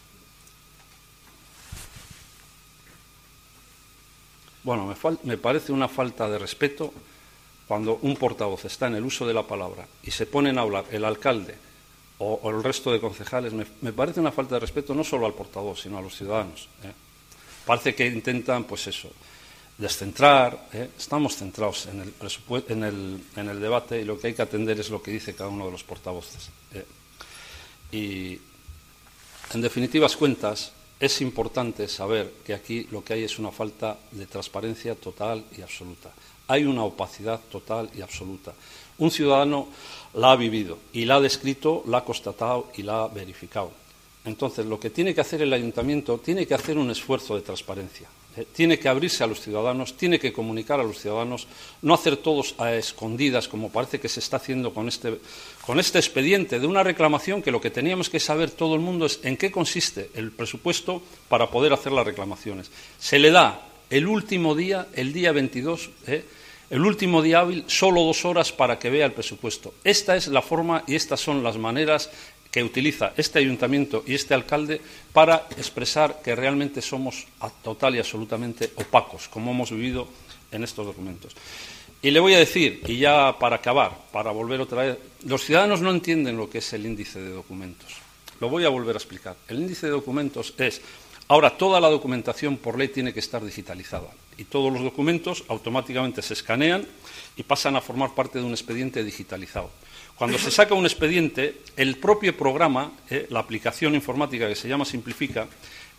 Bueno, me parece una falta de respeto cuando un portavoz está en el uso de la palabra y se ponen a hablar el alcalde o el resto de concejales. Me parece una falta de respeto no solo al portavoz, sino a los ciudadanos. Parece que intentan, pues eso, descentrar. Estamos centrados en el presupuesto, en el debate, y lo que hay que atender es lo que dice cada uno de los portavoces. Y, en definitivas cuentas, es importante saber que aquí lo que hay es una falta de transparencia total y absoluta. Hay una opacidad total y absoluta. Un ciudadano la ha vivido y la ha descrito, la ha constatado y la ha verificado. Entonces, lo que tiene que hacer el ayuntamiento, tiene que hacer un esfuerzo de transparencia. Tiene que abrirse a los ciudadanos, tiene que comunicar a los ciudadanos, no hacer todos a escondidas, como parece que se está haciendo con este expediente de una reclamación que lo que teníamos que saber todo el mundo es en qué consiste el presupuesto para poder hacer las reclamaciones. Se le da el último día, el día 22, el último día hábil, solo 2 horas para que vea el presupuesto. Esta es la forma y estas son las maneras que utiliza este ayuntamiento y este alcalde para expresar que realmente somos total y absolutamente opacos, como hemos vivido en estos documentos. Y le voy a decir, y ya para acabar, para volver otra vez, los ciudadanos no entienden lo que es el índice de documentos. Lo voy a volver a explicar. El índice de documentos es, ahora toda la documentación por ley tiene que estar digitalizada y todos los documentos automáticamente se escanean y pasan a formar parte de un expediente digitalizado. Cuando se saca un expediente, el propio programa, la aplicación informática que se llama Simplifica,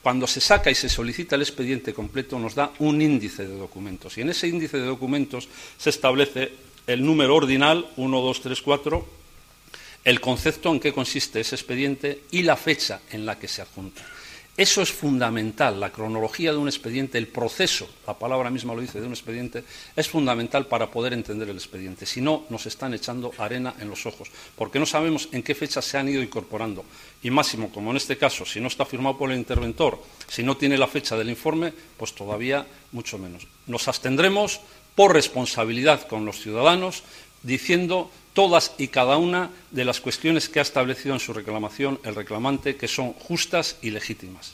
Cuando se saca y se solicita el expediente completo, nos da un índice de documentos. Y en ese índice de documentos se establece el número ordinal, 1, 2, 3, 4, el concepto en qué consiste ese expediente y la fecha en la que se adjunta. Eso es fundamental, la cronología de un expediente, el proceso, la palabra misma lo dice, de un expediente, es fundamental para poder entender el expediente. Si no, nos están echando arena en los ojos, porque no sabemos en qué fecha se han ido incorporando. Y máximo, como en este caso, si no está firmado por el interventor, si no tiene la fecha del informe, pues todavía mucho menos. Nos abstendremos por responsabilidad con los ciudadanos, diciendo todas y cada una de las cuestiones que ha establecido en su reclamación el reclamante, que son justas y legítimas.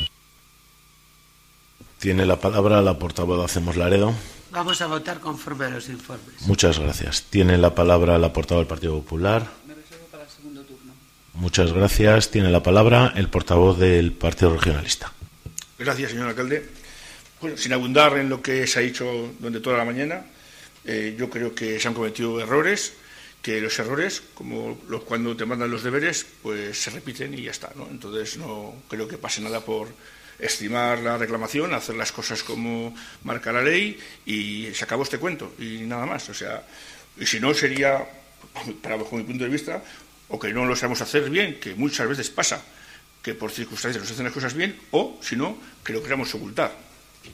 Tiene la palabra la portavoz de Hacemos Laredo. Vamos a votar conforme a los informes. Muchas gracias. Tiene la palabra la portavoz del Partido Popular. Me reservo para el segundo turno. Muchas gracias. Tiene la palabra el portavoz del Partido Regionalista. Gracias, señor alcalde. Bueno, sin abundar en lo que se ha dicho durante toda la mañana, yo creo que se han cometido errores, que los errores, como cuando te mandan los deberes, pues se repiten y ya está, ¿no? Entonces no creo que pase nada por estimar la reclamación, hacer las cosas como marca la ley y se acabó este cuento y nada más. O sea, y si no sería, bajo mi punto de vista, o que no lo sabemos hacer bien, que muchas veces pasa, que por circunstancias nos hacen las cosas bien, o si no, que lo queramos ocultar.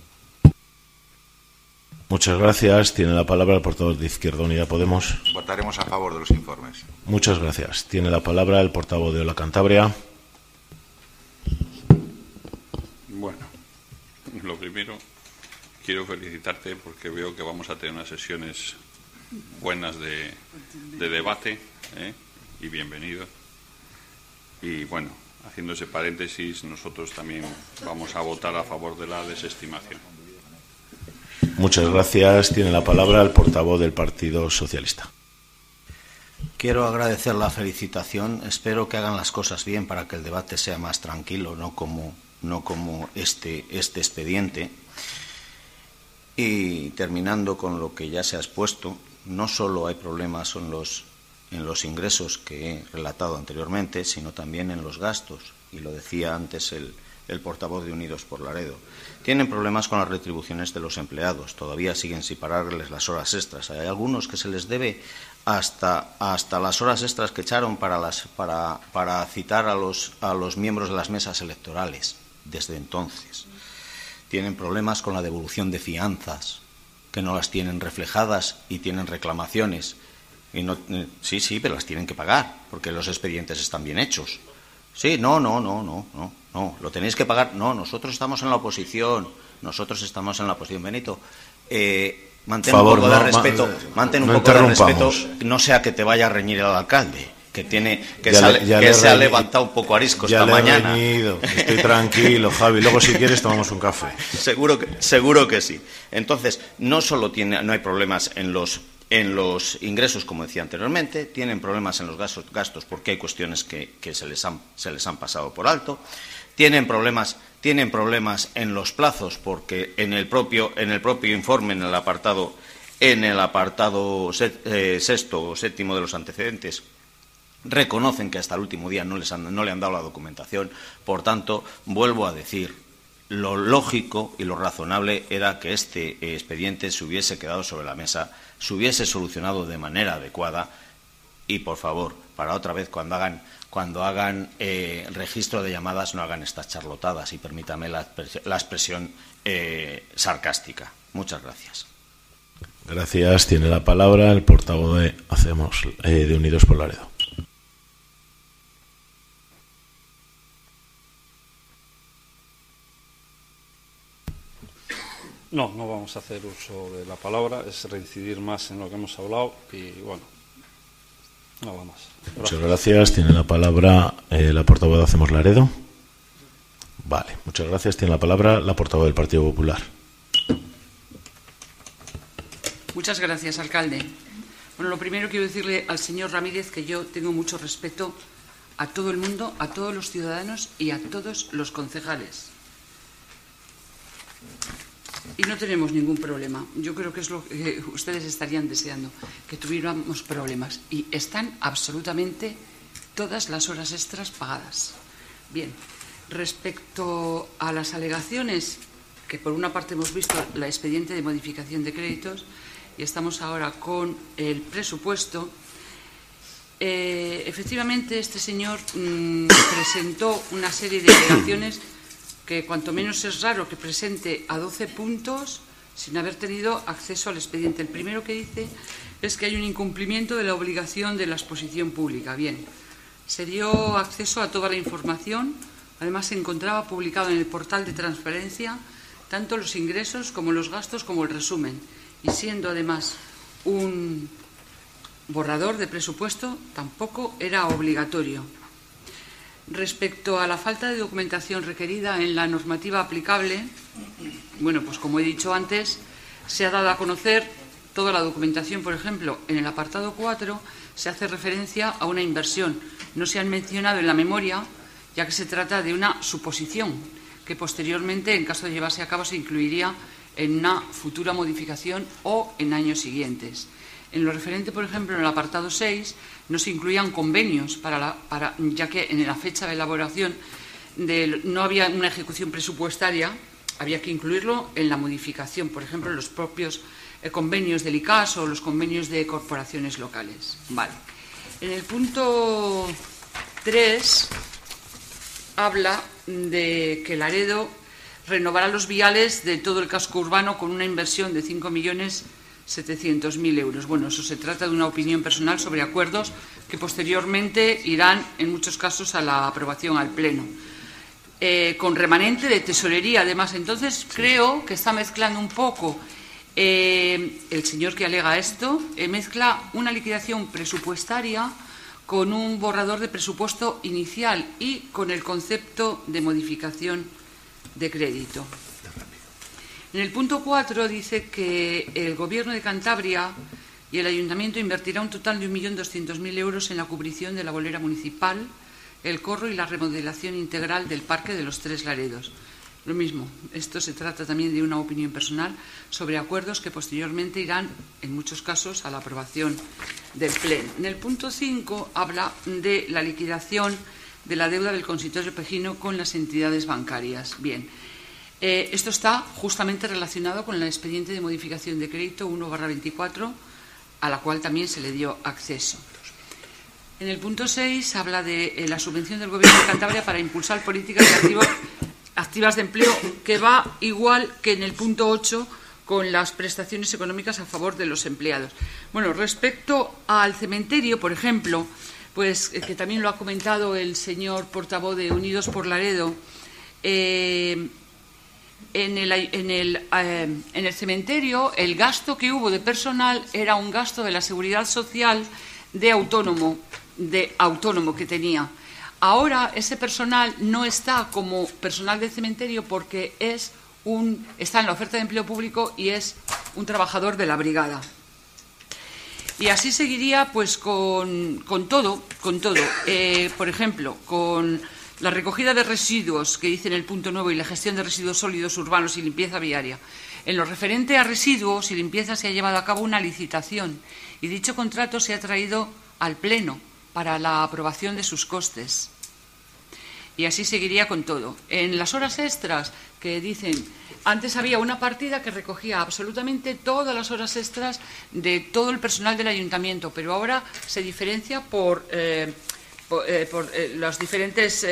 Muchas gracias. Tiene la palabra el portavoz de Izquierda Unida Podemos. Votaremos a favor de los informes. Muchas gracias. Tiene la palabra el portavoz de Ola Cantabria. Bueno, lo primero, quiero felicitarte porque veo que vamos a tener unas sesiones buenas de debate, y bienvenido. Y bueno, haciendo ese paréntesis, nosotros también vamos a votar a favor de la desestimación. Muchas gracias. Tiene la palabra el portavoz del Partido Socialista. Quiero agradecer la felicitación. Espero que hagan las cosas bien para que el debate sea más tranquilo, no como este expediente. Y terminando con lo que ya se ha expuesto, no solo hay problemas en los ingresos que he relatado anteriormente, sino también en los gastos. Y lo decía antes el portavoz de Unidos por Laredo. Tienen problemas con las retribuciones de los empleados. Todavía siguen sin pagarles las horas extras. Hay algunos que se les debe hasta las horas extras que echaron para citar a los miembros de las mesas electorales desde entonces. Tienen problemas con la devolución de fianzas, que no las tienen reflejadas y tienen reclamaciones. Sí, pero las tienen que pagar, porque los expedientes están bien hechos. Sí, no, lo tenéis que pagar. No, nosotros estamos en la oposición. Benito, mantén un poco de respeto. Mantén un poco de respeto, no sea que te vaya a reñir el alcalde, que se ha levantado un poco arisco esta mañana. Reñido. Estoy tranquilo, Javi. Luego, si quieres, tomamos un café. Seguro que sí. Entonces, no hay problemas en los ingresos, como decía anteriormente, tienen problemas en los gastos porque hay cuestiones que se les han pasado por alto, tienen problemas en los plazos porque en el propio informe, en el apartado sexto o séptimo de los antecedentes, reconocen que hasta el último día no le han dado la documentación. Por tanto, vuelvo a decir, lo lógico y lo razonable era que este expediente se hubiese quedado sobre la mesa, se hubiese solucionado de manera adecuada y, por favor, para otra vez cuando hagan registro de llamadas no hagan estas charlotadas y permítame la expresión sarcástica. Muchas gracias. Gracias. Tiene la palabra el portavoz de Unidos por Laredo. No vamos a hacer uso de la palabra, es reincidir más en lo que hemos hablado y, bueno, nada más. Gracias. Muchas gracias. Tiene la palabra la portavoz de Hacemos Laredo. Vale, muchas gracias. Tiene la palabra la portavoz del Partido Popular. Muchas gracias, alcalde. Bueno, lo primero quiero decirle al señor Ramírez que yo tengo mucho respeto a todo el mundo, a todos los ciudadanos y a todos los concejales. Y no tenemos ningún problema. Yo creo que es lo que ustedes estarían deseando, que tuviéramos problemas. Y están absolutamente todas las horas extras pagadas. Bien, Respecto a las alegaciones, que por una parte hemos visto la expediente de modificación de créditos y estamos ahora con el presupuesto, efectivamente este señor presentó una serie de alegaciones que cuanto menos es raro que presente a 12 puntos sin haber tenido acceso al expediente. El primero que dice es que hay un incumplimiento de la obligación de la exposición pública. Bien, se dio acceso a toda la información, además se encontraba publicado en el portal de transparencia tanto los ingresos como los gastos como el resumen, y siendo además un borrador de presupuesto tampoco era obligatorio. Respecto a la falta de documentación requerida en la normativa aplicable, bueno, pues como he dicho antes, se ha dado a conocer toda la documentación. Por ejemplo, en el apartado 4 se hace referencia a una inversión. No se han mencionado en la memoria, ya que se trata de una suposición que posteriormente, en caso de llevarse a cabo, se incluiría en una futura modificación o en años siguientes. En lo referente, por ejemplo, en el apartado 6, no se incluían convenios, ya que en la fecha de elaboración no había una ejecución presupuestaria, había que incluirlo en la modificación, por ejemplo, en los propios convenios del ICAS o los convenios de corporaciones locales. Vale. En el punto 3 habla de que Laredo renovará los viales de todo el casco urbano con una inversión de 5.700.000 euros. Bueno, eso se trata de una opinión personal sobre acuerdos que posteriormente irán, en muchos casos, a la aprobación al Pleno. Con remanente de tesorería, además. Entonces, creo que está mezclando un poco el señor que alega esto, mezcla una liquidación presupuestaria con un borrador de presupuesto inicial y con el concepto de modificación de crédito. En el punto 4 dice que el Gobierno de Cantabria y el Ayuntamiento invertirá un total de 1.200.000 euros en la cubrición de la bolera municipal, el corro y la remodelación integral del Parque de los Tres Laredos. Lo mismo, esto se trata también de una opinión personal sobre acuerdos que posteriormente irán, en muchos casos, a la aprobación del Pleno. En el punto 5 habla de la liquidación de la deuda del consistorio pejino con las entidades bancarias. Bien, esto está justamente relacionado con el expediente de modificación de crédito 1/24, a la cual también se le dio acceso. En el punto 6 habla de la subvención del Gobierno de Cantabria para impulsar políticas activas de empleo, que va igual que en el punto 8 con las prestaciones económicas a favor de los empleados. Bueno, respecto al cementerio, por ejemplo, pues que también lo ha comentado el señor portavoz de Unidos por Laredo, en el cementerio el gasto que hubo de personal era un gasto de la seguridad social de autónomo que tenía. Ahora ese personal no está como personal de cementerio porque está en la oferta de empleo público y es un trabajador de la brigada. Y así seguiría pues con todo. Por ejemplo, con la recogida de residuos que dice en el punto 9 y la gestión de residuos sólidos urbanos y limpieza viaria. En lo referente a residuos y limpieza se ha llevado a cabo una licitación y dicho contrato se ha traído al Pleno para la aprobación de sus costes. Y así seguiría con todo. En las horas extras que dicen, antes había una partida que recogía absolutamente todas las horas extras de todo el personal del ayuntamiento, pero ahora se diferencia por las diferentes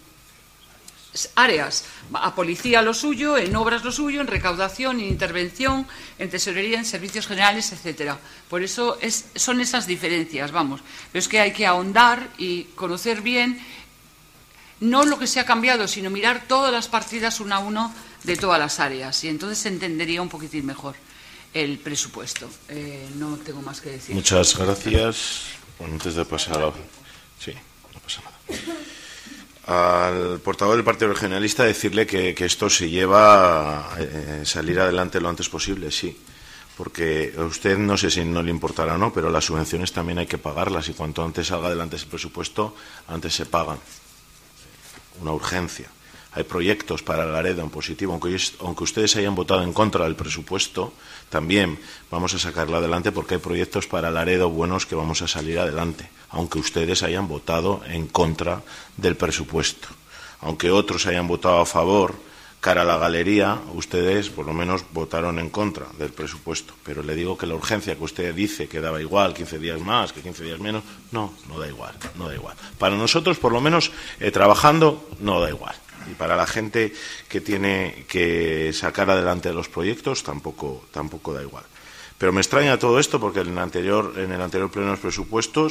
áreas. A policía lo suyo, en obras lo suyo, en recaudación, en intervención, en tesorería, en servicios generales, etcétera. Por eso son esas diferencias, vamos. Pero es que hay que ahondar y conocer bien no lo que se ha cambiado, sino mirar todas las partidas uno a uno de todas las áreas. Y entonces se entendería un poquitín mejor el presupuesto. No tengo más que decir. Muchas gracias. Bueno, antes de pasar sí, no pasa nada. Al portavoz del Partido Regionalista decirle que esto se lleva a salir adelante lo antes posible, sí. Porque a usted no sé si no le importará o no, pero las subvenciones también hay que pagarlas y cuanto antes salga adelante ese presupuesto, antes se pagan. Una urgencia. Hay proyectos para Laredo en positivo, aunque ustedes hayan votado en contra del presupuesto, también vamos a sacarlo adelante porque hay proyectos para Laredo buenos que vamos a salir adelante, aunque ustedes hayan votado en contra del presupuesto. aunque otros hayan votado a favor, cara a la galería, ustedes por lo menos votaron en contra del presupuesto. Pero le digo que la urgencia que usted dice que daba igual, 15 días más, que 15 días menos, no da igual, no da igual. Para nosotros, por lo menos, trabajando, no da igual. Y para la gente que tiene que sacar adelante los proyectos, tampoco da igual. Pero me extraña todo esto porque en el anterior pleno de los presupuestos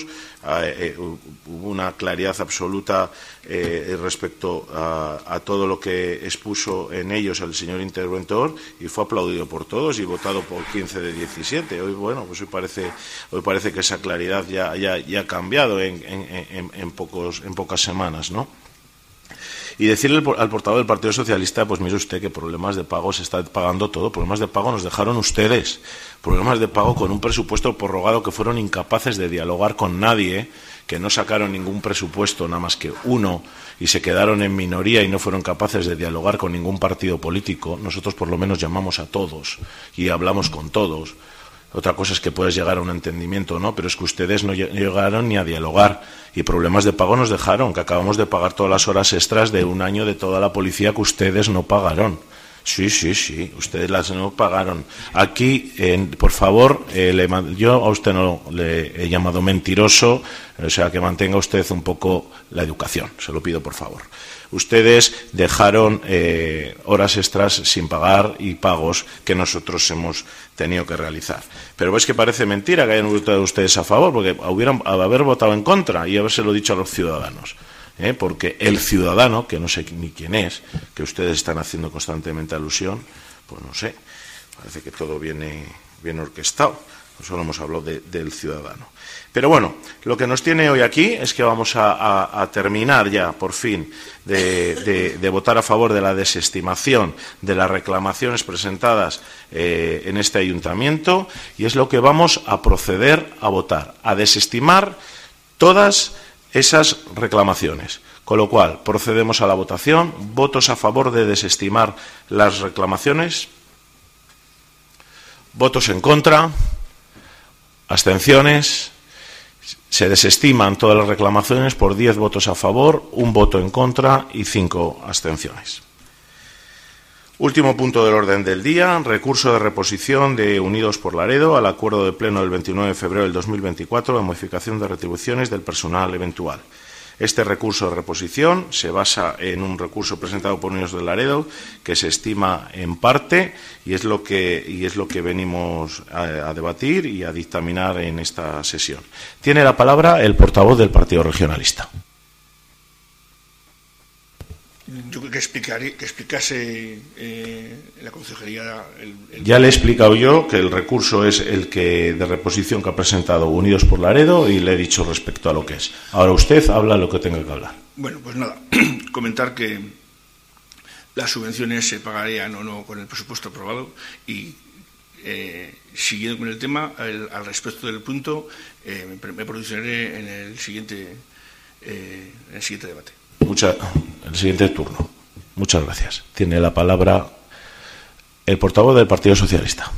hubo una claridad absoluta respecto a todo lo que expuso en ellos el señor interventor y fue aplaudido por todos y votado por 15 de 17. Hoy, bueno, pues hoy parece que esa claridad ya ha cambiado en pocas semanas, ¿no? Y decirle al portavoz del Partido Socialista, pues mire usted que problemas de pago se está pagando todo. Problemas de pago nos dejaron ustedes. Problemas de pago con un presupuesto prorrogado que fueron incapaces de dialogar con nadie, que no sacaron ningún presupuesto, nada más que uno, y se quedaron en minoría y no fueron capaces de dialogar con ningún partido político. Nosotros por lo menos llamamos a todos y hablamos con todos. Otra cosa es que puedas llegar a un entendimiento, ¿no? Pero es que ustedes no llegaron ni a dialogar. Y problemas de pago nos dejaron, que acabamos de pagar todas las horas extras de un año de toda la policía que ustedes no pagaron. Sí, ustedes las no pagaron. Aquí, por favor, yo a usted no le he llamado mentiroso, o sea, que mantenga usted un poco la educación, se lo pido por favor. Ustedes dejaron horas extras sin pagar y pagos que nosotros hemos tenido que realizar. Pero es que parece mentira que hayan votado ustedes a favor, porque haber votado en contra y habérselo dicho a los ciudadanos. Porque el ciudadano, que no sé ni quién es, que ustedes están haciendo constantemente alusión, pues no sé, parece que todo viene bien orquestado. Solo hemos hablado del ciudadano. Pero bueno, lo que nos tiene hoy aquí es que vamos a terminar ya, por fin, de votar a favor de la desestimación de las reclamaciones presentadas en este ayuntamiento, y es lo que vamos a proceder a votar, a desestimar todas esas reclamaciones. Con lo cual, procedemos a la votación. ¿Votos a favor de desestimar las reclamaciones? ¿Votos en contra? ¿Abstenciones? Se desestiman todas las reclamaciones por 10 votos a favor, 1 voto en contra y 5 abstenciones. Último punto del orden del día, recurso de reposición de Unidos por Laredo al acuerdo de pleno del 29 de febrero del 2024 de modificación de retribuciones del personal eventual. Este recurso de reposición se basa en un recurso presentado por Unidos de Laredo que se estima en parte y es lo que venimos a debatir y a dictaminar en esta sesión. Tiene la palabra el portavoz del Partido Regionalista. Yo creo que explicase la consejería. Ya le he explicado yo que el recurso es el que de reposición que ha presentado Unidos por Laredo y le he dicho respecto a lo que es. Ahora usted habla lo que tenga que hablar. Bueno, pues nada, comentar que las subvenciones se pagarían o no con el presupuesto aprobado y siguiendo con el tema, al respecto del punto, me posicionaré en el siguiente debate. El siguiente turno. Muchas gracias. Tiene la palabra el portavoz del Partido Socialista.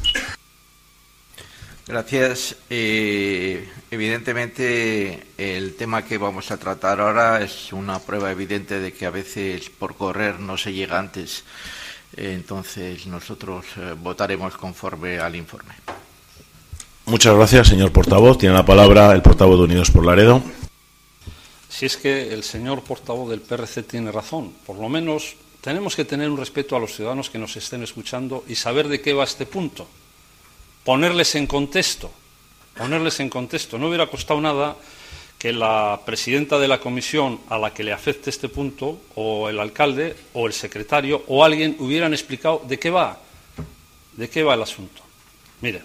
Gracias. Evidentemente, el tema que vamos a tratar ahora es una prueba evidente de que a veces por correr no se llega antes. Entonces, nosotros votaremos conforme al informe. Muchas gracias, señor portavoz. Tiene la palabra el portavoz de Unidos por Laredo. Si es que el señor portavoz del PRC tiene razón, por lo menos tenemos que tener un respeto a los ciudadanos que nos estén escuchando y saber de qué va este punto. Ponerles en contexto. No hubiera costado nada que la presidenta de la comisión a la que le afecte este punto, o el alcalde, o el secretario, o alguien hubieran explicado de qué va el asunto. Miren.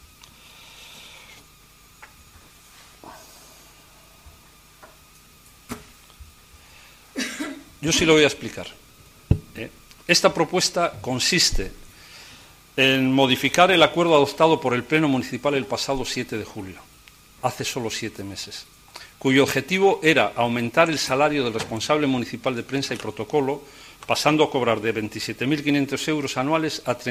Yo sí lo voy a explicar. Esta propuesta consiste en modificar el acuerdo adoptado por el Pleno Municipal el pasado 7 de julio, hace solo 7 meses, cuyo objetivo era aumentar el salario del responsable municipal de prensa y protocolo, pasando a cobrar de 27.500 euros anuales a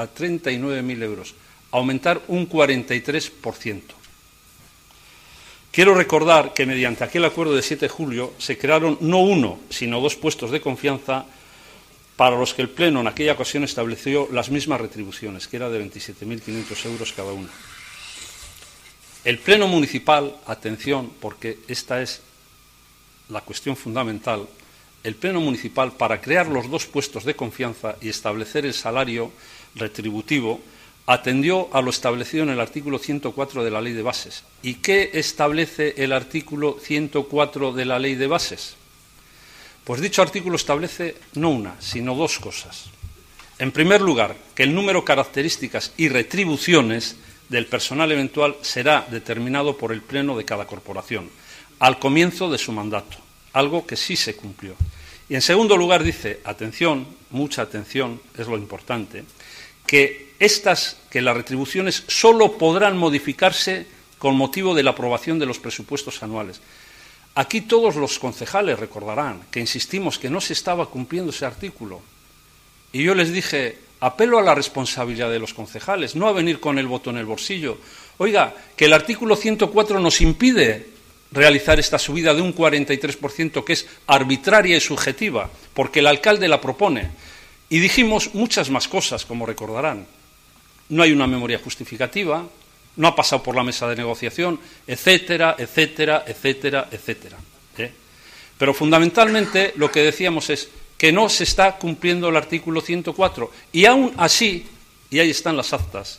39.000 euros, aumentar un 43%. Quiero recordar que mediante aquel acuerdo de 7 de julio se crearon no 1, sino 2 puestos de confianza para los que el Pleno en aquella ocasión estableció las mismas retribuciones, que era de 27.500 euros cada una. El Pleno municipal, atención, porque esta es la cuestión fundamental, el Pleno municipal, para crear los 2 puestos de confianza y establecer el salario retributivo, atendió a lo establecido en el artículo 104 de la Ley de Bases. ¿Y qué establece el artículo 104 de la Ley de Bases? Pues dicho artículo establece no una, sino 2 cosas. En primer lugar, que el número, características y retribuciones del personal eventual será determinado por el Pleno de cada corporación, al comienzo de su mandato, algo que sí se cumplió. Y en segundo lugar dice, atención, mucha atención, es lo importante, que las retribuciones solo podrán modificarse con motivo de la aprobación de los presupuestos anuales. Aquí todos los concejales recordarán que insistimos que no se estaba cumpliendo ese artículo. Y yo les dije, apelo a la responsabilidad de los concejales, no a venir con el voto en el bolsillo. Oiga, que el artículo 104 nos impide realizar esta subida de un 43%, que es arbitraria y subjetiva, porque el alcalde la propone. Y dijimos muchas más cosas, como recordarán. No hay una memoria justificativa, no ha pasado por la mesa de negociación, etcétera, etcétera, etcétera, etcétera. Pero fundamentalmente lo que decíamos es que no se está cumpliendo el artículo 104. Y aún así, y ahí están las actas,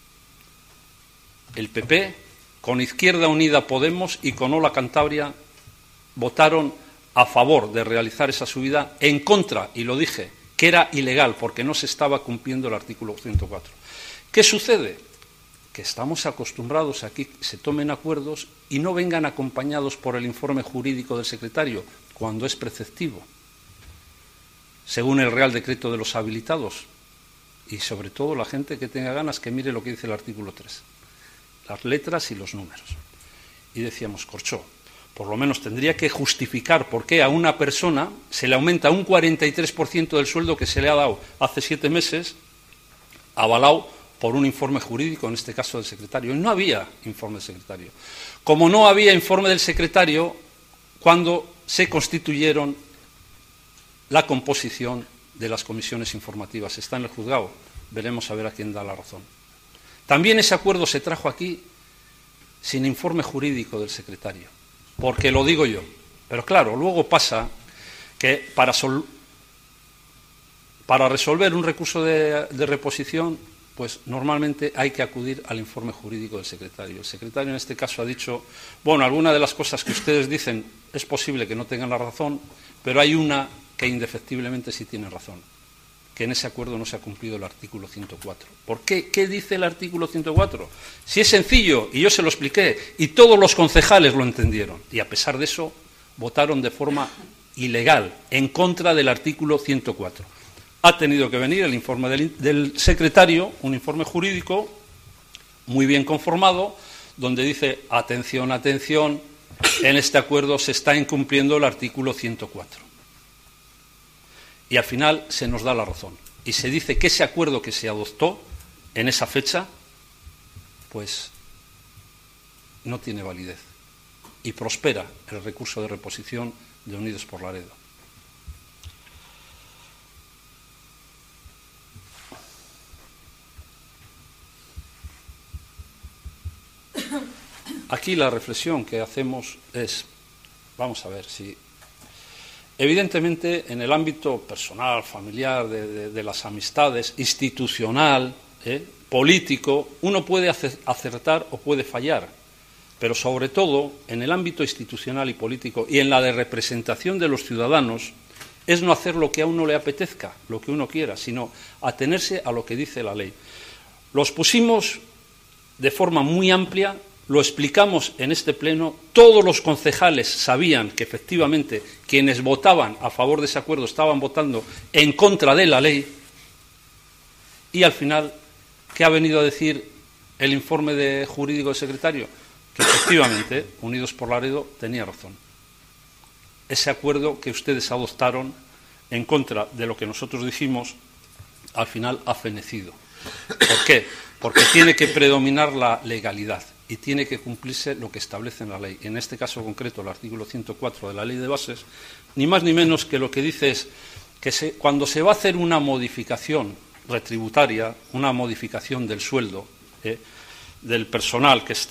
el PP, con Izquierda Unida Podemos y con Ola Cantabria, votaron a favor de realizar esa subida, en contra, y lo dije, que era ilegal porque no se estaba cumpliendo el artículo 104. ¿Qué sucede? Que estamos acostumbrados a que se tomen acuerdos y no vengan acompañados por el informe jurídico del secretario, cuando es preceptivo, según el Real Decreto de los habilitados. Y sobre todo la gente que tenga ganas que mire lo que dice el artículo 3, las letras y los números. Y decíamos, corchó, por lo menos tendría que justificar por qué a una persona se le aumenta un 43% del sueldo que se le ha dado hace 7 meses, avalado por un informe jurídico, en este caso del secretario. Y no había informe del secretario. Como no había informe del secretario cuando se constituyeron la composición de las comisiones informativas. Está en el juzgado. Veremos a ver a quién da la razón. También ese acuerdo se trajo aquí sin informe jurídico del secretario, porque lo digo yo. Pero claro, luego pasa que para resolver un recurso de reposición, pues normalmente hay que acudir al informe jurídico del secretario. El secretario en este caso ha dicho, bueno, algunas de las cosas que ustedes dicen es posible que no tengan la razón, pero hay una que indefectiblemente sí tiene razón, que en ese acuerdo no se ha cumplido el artículo 104. ¿Por qué? ¿Qué dice el artículo 104? Si es sencillo, y yo se lo expliqué, y todos los concejales lo entendieron, y a pesar de eso votaron de forma ilegal, en contra del artículo 104. Ha tenido que venir el informe del secretario, un informe jurídico muy bien conformado, donde dice, atención, atención, en este acuerdo se está incumpliendo el artículo 104. Y al final se nos da la razón. Y se dice que ese acuerdo que se adoptó en esa fecha, pues no tiene validez. Y prospera el recurso de reposición de Unidos por Laredo. Aquí la reflexión que hacemos es, vamos a ver si... Evidentemente, en el ámbito personal, familiar, de las amistades, institucional, político, uno puede acertar o puede fallar, pero sobre todo en el ámbito institucional y político y en la de representación de los ciudadanos, es no hacer lo que a uno le apetezca, lo que uno quiera, sino atenerse a lo que dice la ley. Los pusimos de forma muy amplia. Lo explicamos en este pleno, todos los concejales sabían que efectivamente quienes votaban a favor de ese acuerdo estaban votando en contra de la ley y al final, ¿qué ha venido a decir el informe jurídico del secretario? Que efectivamente Unidos por Laredo tenía razón. Ese acuerdo que ustedes adoptaron en contra de lo que nosotros dijimos, al final ha fenecido. ¿Por qué? Porque tiene que predominar la legalidad. y tiene que cumplirse lo que establece en la ley. En este caso concreto, el artículo 104 de la Ley de Bases, ni más ni menos que lo que dice es que cuando se va a hacer una modificación retributaria, una modificación del sueldo del personal que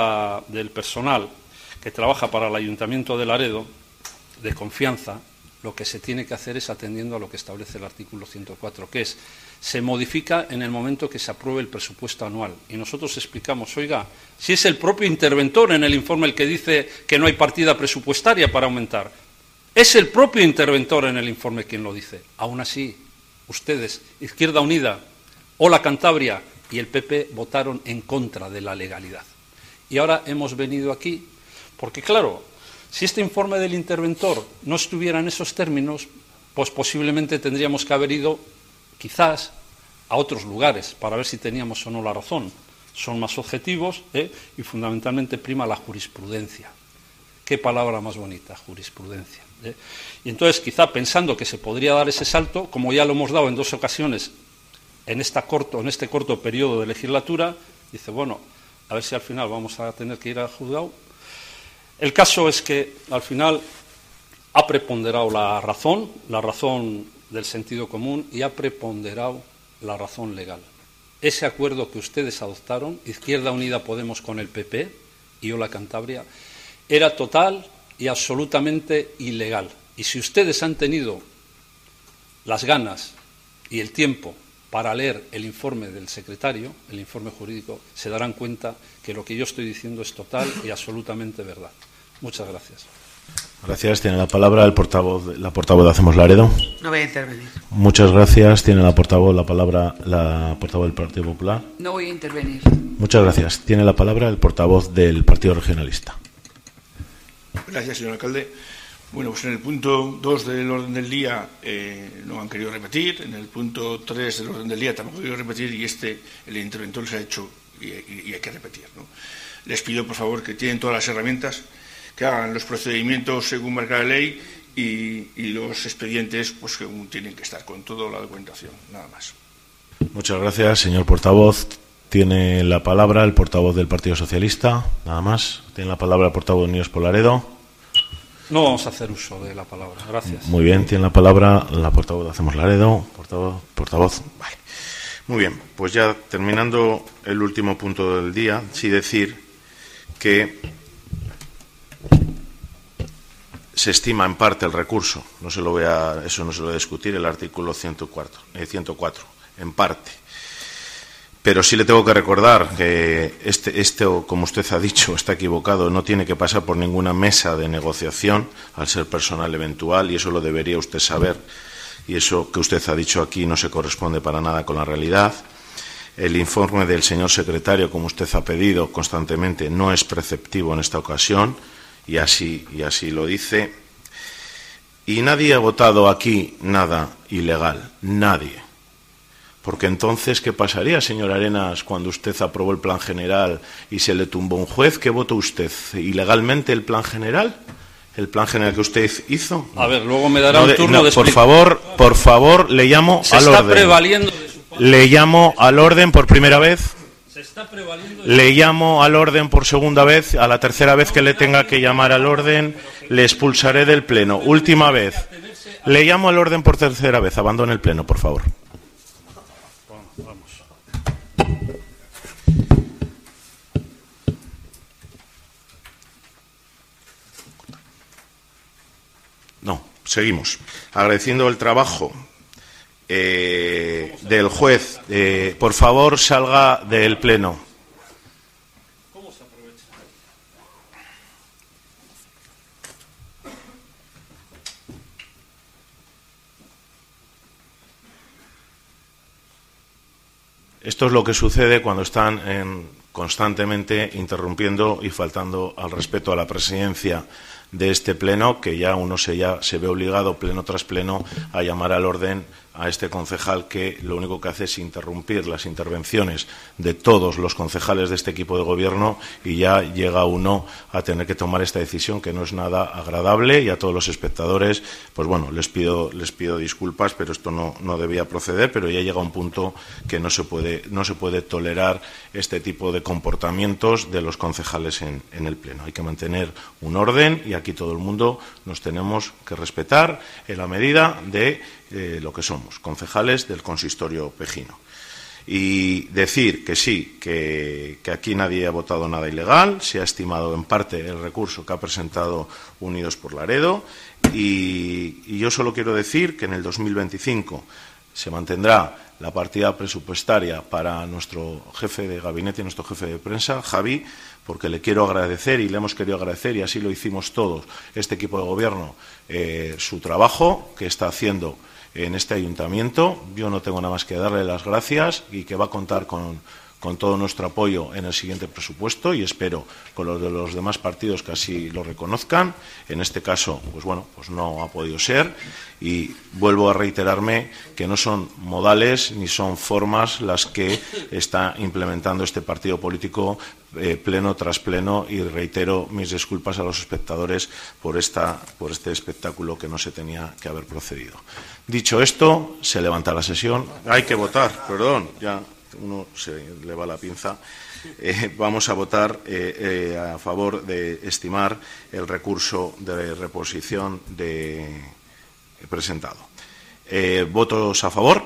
trabaja para el Ayuntamiento de Laredo, de confianza, lo que se tiene que hacer es atendiendo a lo que establece el artículo 104, que es, se modifica en el momento que se apruebe el presupuesto anual. Y nosotros explicamos, oiga, si es el propio interventor en el informe el que dice que no hay partida presupuestaria para aumentar, es el propio interventor en el informe quien lo dice. Aún así, ustedes, Izquierda Unida, Ola Cantabria y el PP votaron en contra de la legalidad. Y ahora hemos venido aquí porque, claro, si este informe del interventor no estuviera en esos términos, pues posiblemente tendríamos que haber ido, quizás, a otros lugares para ver si teníamos o no la razón. Son más objetivos y fundamentalmente prima la jurisprudencia. Qué palabra más bonita, jurisprudencia. Y entonces, quizá pensando que se podría dar ese salto, como ya lo hemos dado en 2 ocasiones en este corto periodo de legislatura, dice, bueno, a ver si al final vamos a tener que ir al juzgado. El caso es que al final ha preponderado la razón del sentido común y ha preponderado la razón legal. Ese acuerdo que ustedes adoptaron, Izquierda Unida Podemos con el PP y Ola Cantabria, era total y absolutamente ilegal. Y si ustedes han tenido las ganas y el tiempo para leer el informe del secretario, el informe jurídico, se darán cuenta que lo que yo estoy diciendo es total y absolutamente verdad. Muchas gracias. Gracias. Tiene la palabra la portavoz de Hacemos Laredo. No voy a intervenir. Muchas gracias. Tiene la palabra la portavoz del Partido Popular. No voy a intervenir. Muchas gracias. Tiene la palabra el portavoz del Partido Regionalista. Gracias, señor alcalde. Bueno, pues en el punto 2 del orden del día no han querido repetir, en el punto 3 del orden del día tampoco han querido repetir y el interventor se ha hecho y hay que repetir, ¿no? Les pido, por favor, que tienen todas las herramientas, que hagan los procedimientos según marca la ley y los expedientes pues según tienen que estar, con toda la documentación, nada más. Muchas gracias, señor portavoz. Tiene la palabra el portavoz del Partido Socialista, nada más. Tiene la palabra el portavoz de Unidos por Laredo. No vamos a hacer uso de la palabra, gracias. Muy bien, tiene la palabra la portavoz de Hacemos Laredo. Portavoz. Vale. Muy bien, pues ya terminando el último punto del día, sí decir que se estima en parte el recurso, eso no se lo voy a discutir, el artículo 104, en parte. Pero sí le tengo que recordar que como usted ha dicho, está equivocado, no tiene que pasar por ninguna mesa de negociación al ser personal eventual, y eso lo debería usted saber, y eso que usted ha dicho aquí no se corresponde para nada con la realidad. El informe del señor secretario, como usted ha pedido constantemente, no es preceptivo en esta ocasión, y así lo dice. Y nadie ha votado aquí nada ilegal, nadie. Porque entonces, ¿qué pasaría, señor Arenas, cuando usted aprobó el plan general y se le tumbó un juez? ¿Qué votó usted? ¿Ilegalmente el plan general? ¿El plan general que usted hizo? A ver, luego me dará un turno de explicación. Por favor, le llamo al orden. Se está prevaliendo de su parte. Le llamo al orden por primera vez. Se está prevaliendo le llamo al orden por segunda vez. A la tercera vez que le tenga que llamar al orden, le expulsaré del pleno. Última vez. Le llamo al orden por tercera vez. Abandone el pleno, por favor. No, seguimos. Agradeciendo el trabajo del juez. Por favor, salga del pleno. ¿Cómo se aprovecha? Esto es lo que sucede cuando están constantemente interrumpiendo y faltando al respeto a la presidencia de este pleno, que ya uno se ve obligado pleno tras pleno a llamar al orden a este concejal, que lo único que hace es interrumpir las intervenciones de todos los concejales de este equipo de gobierno, y ya llega uno a tener que tomar esta decisión, que no es nada agradable. Y a todos los espectadores, pues bueno, les pido disculpas, pero esto no debía proceder, pero ya llega un punto que no se puede tolerar este tipo de comportamientos de los concejales en el pleno. Hay que mantener un orden, y aquí todo el mundo nos tenemos que respetar en la medida de lo que somos, concejales del consistorio pejino. Y decir que sí, que aquí nadie ha votado nada ilegal, se ha estimado en parte el recurso que ha presentado Unidos por Laredo, y yo solo quiero decir que en el 2025 se mantendrá la partida presupuestaria para nuestro jefe de gabinete y nuestro jefe de prensa, Javi, porque le quiero agradecer, y le hemos querido agradecer, y así lo hicimos todos, este equipo de gobierno, su trabajo que está haciendo en este ayuntamiento. Yo no tengo nada más que darle las gracias, y que va a contar con todo nuestro apoyo en el siguiente presupuesto, y espero con los de los demás partidos que así lo reconozcan. En este caso, pues bueno, pues no ha podido ser, y vuelvo a reiterarme que no son modales ni son formas las que está implementando este partido político pleno tras pleno, y reitero mis disculpas a los espectadores por este espectáculo que no se tenía que haber procedido. Dicho esto, se levanta la sesión. Hay que votar, perdón, ya uno se le va la pinza. Vamos a votar a favor de estimar el recurso de reposición presentado. ¿Votos a favor?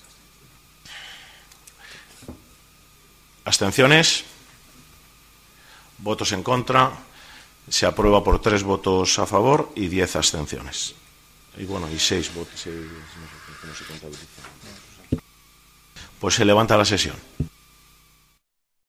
¿Abstenciones? ¿Votos en contra? Se aprueba por 3 votos a favor y 10 abstenciones. Y bueno, y 6 votos. No se contabilizan. Pues se levanta la sesión.